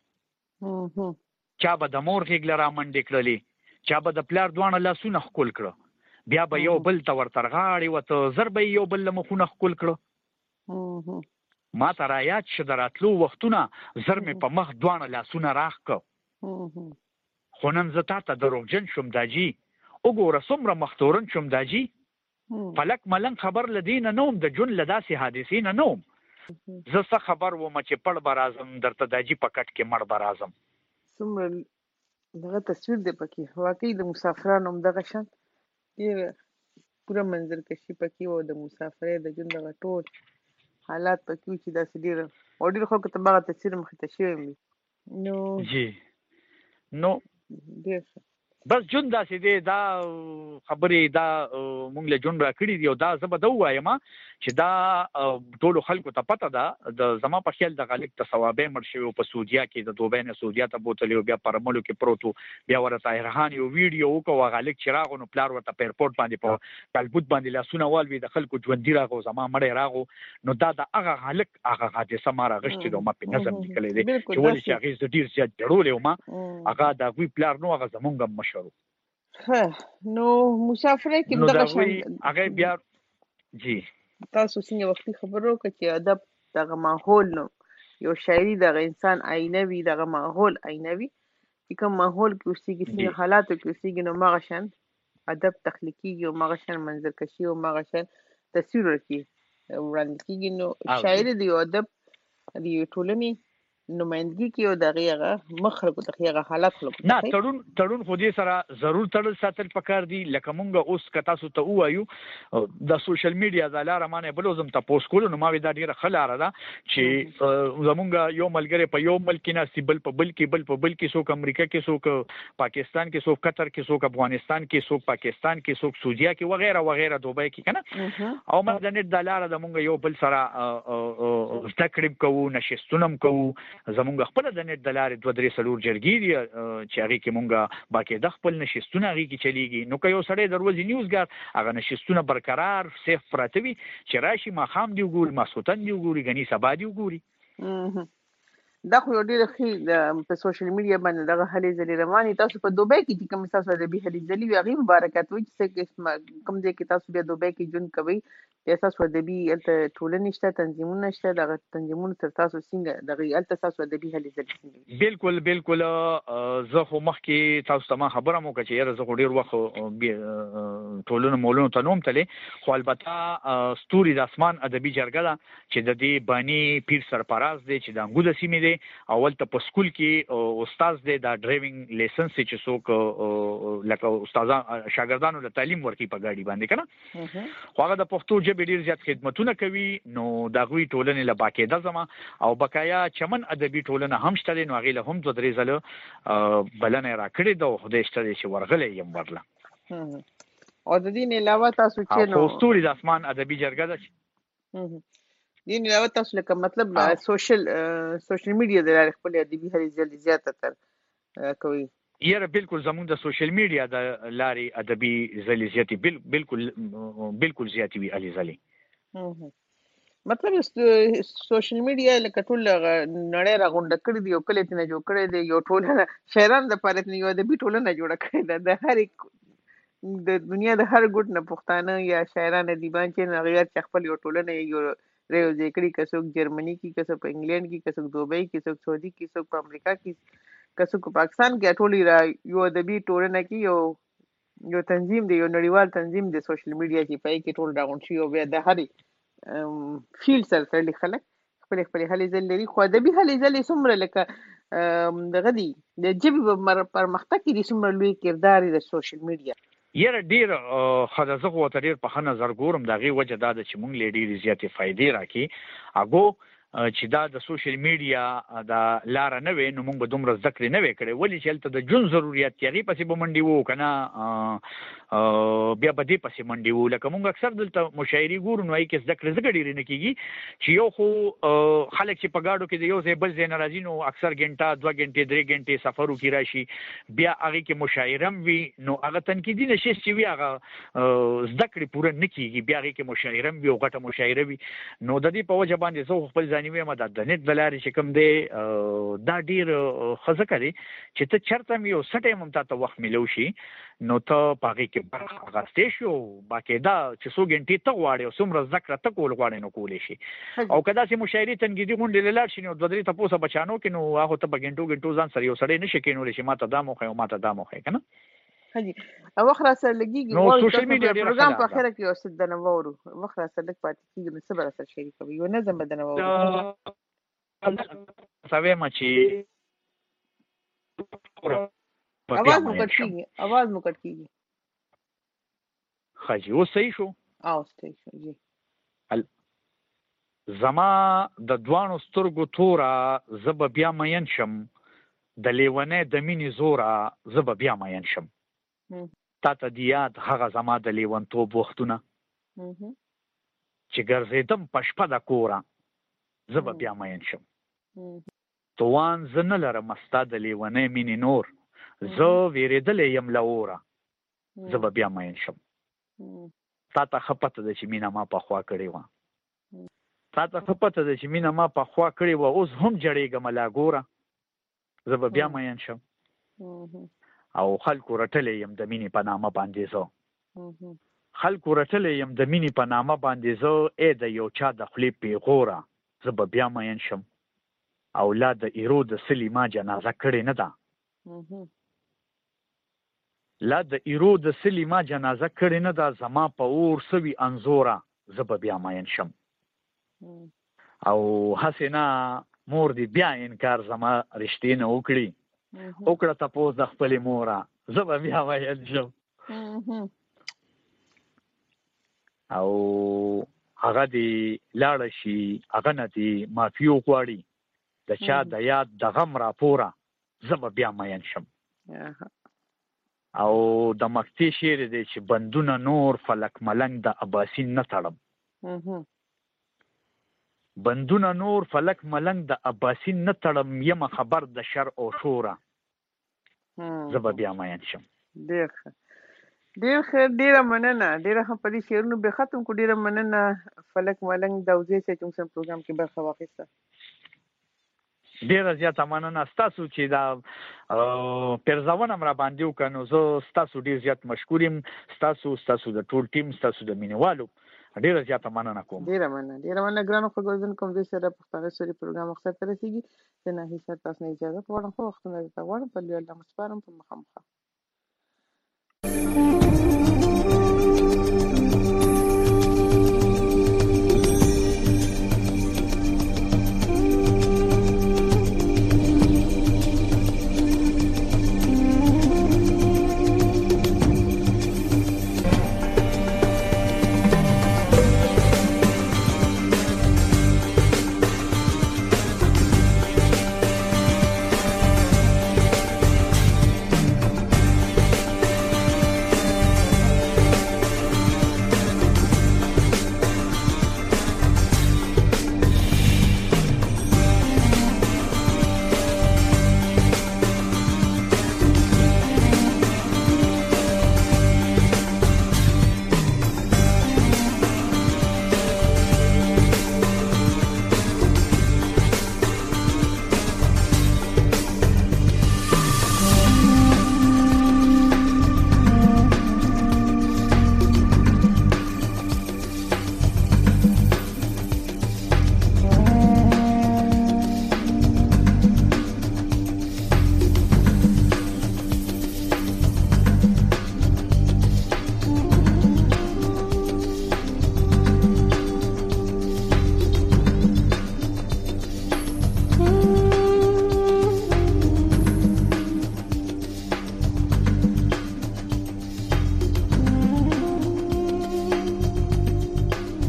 چا به د مور غېږ له رامنډې کړلې چا به د پلار دواړه لاسونه ښکل کړه بیا به یو بل ته ورته رغاړې وته زر به یو بل له مخونه ښکل کړه ما ته رایاد شه د راتلو وختونه زر مې په مخ دواړه لاسونه راښ کړه خو نن زه تا ته دروغجن شوم دا جي وګوره څومره مختورن شوم دا جي فلک ملنګ خبر له دې نه نه وم د ژوند له داسې حادثې نه نه وم زه څه خبر وم چې پړ به راځم درته دا جي په کټ کې مړ به راځم څومره دغه تصویر دی پکې واقعي د مسافرانو همدغه شان ډېره پوره منظرکشي پکې و د مسافرۍ د ژوند دغه ټول حالات پکې و چې داسې ډېره او ډېرو خلکو ته به هغه تصویر مخې ته شوی وي نو ډېر ښه بس جون داسې دی دا خبرې دا مونږ له جون راکړي دي او دا زه به دا ووایم چې دا ټولو خلکو ته پته ده د زما په خیال دغه لیک ته ثوابی مړ شوی په سعودیا کې د دوبۍ نه سعودیا ته بوتلی او بیا پرملو کې پروت و بیا ورته ایرهان یو ویډیو وکړو هغه لیک چې راغو نو پلار ورته په ایرپورټ باندې په کالبوت باندې لاسونه والوي د خلکو ژوندي راغو زما مړی راغو نو دا د هغه هلک هغه حادثه ما راغشتې ده ما په نظم لیکلی دی چې ولې چې هغې زه ډېر زیات ډړولی وم هغه د هغوی پلار نو هغه زمونږ هم مشر و نو مسافرۍ کې دغه شان هغه بیا جی تاسو څنګه وختي خبرو وکړه چې ادب دغه ماحول نو یو شاعري دغه انسان آینه وي دغه ماحول آینه وي چې کوم ماحول کې اوسېږي څنګه حالاتو کې اوسېږي نو مغه شان ادب تخلیق کېږي او مغه شان منظرکشي او مغه شان تصویر ورکړي وړاندې کېږي نو شاعري د یو ادب د یو ټولنې نمائندګي کې او دغه هغه مخ خلکو ته هغه حالات خلکو نه تړون خو دې سره ضرور تړل ساتل پکار دي لکه مونږ اوس که تاسو ته ووایو د سوشل میډیا د لاره باندې بل زم تاسو کولو نو ما وی دا ډیره خلاره ده چې زمونږ یو ملګری په یو ملک کې نه بل په بل کې څوک امریکا کې څوک پاکستان کې څوک قطر کې څوک افغانستان کې څوک پاکستان کې څوک سعودیا کې وغیرہ وغیرہ دوبۍ کې کنه او موږ د نت د لاره د مونږ یو بل سره تقریب کوو نشستونم کوو زمونږ خپل د نت د لارې 2-3 سلور جرګې دي چې هغې کې مونږ باقاعده خپل نشستونه هغې کې چلیږي نو که یو سړی د ورځې نیوزګار هغه نشستونه برقرار سیف پراته وي چې راشي ماښام دې وګوري ماسخوتن دې وګوري ګني سبا دې وګوري دا خو یو ډېره ښې په سوشل میډیا باندې دغه هلې ځلې روانې تاسو په دوبۍ کې چې کوم تاسو ادبي هلې ځلې وي هغې مبارکات وایي چې کوم ځای کې تاسو بیا دوبۍ کې ژوند کوئ بیا تاسو ادبي هلته ټولنې شته تنظیمونه شته دغه تنظیمونو تر تاسو څنګه دغه هلته تاسو ادبي هلې ځلې څنګه بالکل زه خو مخکې تاسو ته ما خبره مو وکړه چې یاره زه خو ډېر وخت ټولنو مولونو ته نوم تللی خو البته ستوري د اسمان ادبي جرګه ده چې د دې باني پیر سرپراز دی چې د انګو د سیمې دی اول ته په سکول کې استاد دی دا ډرایوینګ لیسنس چې څوک لکه استادان شاګردانو له تعلیم ورکړي په ګاډي باندې کنه خو هغه د پښتو ژبې ډېر زیات خدمتونه کوي نو د هغوی ټولنې له باقاعده زما او بقایا چمن ادبي ټولنه هم شته دی نو هغې له هم 2-3 ځله بلنه یې راکړې ده او خدای شته دی چې ورغلی یم ورله او د دې نه علاوه تاسو چې نو ستوري د اسمان ادبي جرګه ده دین علاوه تاسو لکه مطلب سوشل میډیا د لارې خپل ادبي هلې ځلې زیاته تر کوي یاره بالکل زمونږ د سوشل میډیا د لارې ادبي ځلې زیاتې بالکل زیاتې وي هلې ځلې مطلب سوشل میډیا لکه ټول نړۍ راغونډه کړې دي او کله یې نه جوړ کړی دی یو ټولنه شاعرانو دپاره یو ادبي ټولنه جوړه کړې ده د هر د دنیا د هر ګوټ نه پښتانه یا شاعران ادیبان چې هغې هر چا خپل یو ټولنه یو ریوځای کړي که څوک جرمني کې که څوک په انګلینډ کې که څوک دوبۍ کې څوک سعودي کې څوک په امریکا کې که څوک په پاکستان کې ټول یو ادبي ټولنه کې یو تنظیم دی یو نړیوال تنظیم دی سوشل میډیا چې پای کې ټول راغونډ شي او بیا د هرې فیلډ سره تړلي خلک خپلې خپلې هلې ځلې لري خو ادبي هلې ځلې څومره لکه دغه دي د ژبې په پرمختګ کې دي څومره لوی کردار دی د سوشل میډیا یره ډیر خدازه خو ته ډیر په ښه نظر ګورم دغه وجه دا چې مونږ له ډیر زیاتې فائدې راکې اګو چې دا د سوشل میډیا دا لار نه وي نو موږ به دومره ذکر نه وکړي ولی چې هلته د جون ضرورت کیږي پسې به منډي وو کنه بیا به دې پسې منډي وو لکه موږ اکثر دلته مشاعري ګورو نو کې ذکر ډیر نه کیږي چې یو خو خلک چې په گاډو کې د یو ځای بل ځای نه راځي نو اکثر غنټه 2 غنټې 3 غنټې سفر وکړي راشي بیا هغه کې مشاعره وي نو هغه تنقیدي نشي چې وی هغه ذکر پوره نه کیږي بیا هغه کې مشاعره وي او غټه مشاعره وي نو د دې په وجه باندې زه خپل ځانوي ما د نت بلاري چې کوم دی دا ډیر خزه کوي چې ته چرته یو سټه ممتا ته وخت ملو شي نو ته پاګه کې برخه غستې شو باقاعده چې څو غنټې ته غواړي او څومره ذکر ته کول غواړي نو کولې شي او کدا چې مشاعري تنقیدي غونډې لاله شي نو د درې تاسو بچانو کې نو هغه ته بغنټو ځان سره یو سړی نشي کینول شي ماته دا موخه او ماته دا موخه کنه حاجی وخت سره لګيږي نو سوشل میډیا پروګرام په اخر کې اوس د نوورو وخت سره لګ پاتې کیږي نو صبر سره شریک کوي یو نظم بدن وورو سوي مچي आवाज مو کټ کیږي حاجی او صحیح شو او صحیح شو جی زما د دوانو سترګو تورا زب بیا مین شم د لیونه د مینې زورا زب بیا مین شم تا ته دی یاد هغه زما د لیونتوب وختونه چې ګرځېدم په شپه د کورا زب بیا مین شم توان زنه لرم ستا د لیونه مینې نور زه ویرېدلې یم له اوره زه به بیا مین شم تا ته ښه پته ده چې مینه ما پخوا کړې وه تا ته ښه پته ده چې مینه ما پخوا کړې وه اوس هم جړېږم لا ګوره زه به بیا مین شم او خلکو رټلی یم د مینې په نامه باندې زه خلکو رټلی یم د مینې په نامه باندې زه ای د یو چا د خولې پیغوره زه به بیا مین شم او لا د ایرو د سلي ما جنازه کړې نه ده لا د ایرو د سلی ما جنازه کړې نه ده زما په اور سوي انزوره زه به بیا مین شم او هسې نه مور دې بیا انکار زما رښتې نه وکړه تپوس د خپلې موره زه به بیا مین شم او هغه دې لاړه شي هغه نه دې معافي وغواړي د چا د یاد د غم راپوره زه به بیا مین شم او د مکتي شعر دی چې بندونه نور فلک ملنګ د اباسین نه تړم بندونه نور فلک ملنګ د اباسین نه تړم یم خبر د شر او شوره زه به بیا مین شم ډېر ښه ډېره مننه ډېره هم په دې شعرونو به ختم کو ډېره مننه فلک ملنګ د اوزې چې کوم سم پروګرام کې برخه واخیسته ډیره زیاته مننه ستاسو چې دا پرځونه مر باندې وکړو زه ستاسو ډیر زیات مشکور یم ستاسو د ټول ټیم ستاسو د مینوالو ډیره زیاته مننه کوم ډیره مننه ګرانو خبرونه کوم دې سره پښتانه سوري پروګرام وخت ته رسیدي ته نه هیڅ تاسو نه اجازه غواړم خو وختونه ته غواړم په الله مسپارم په مخامخ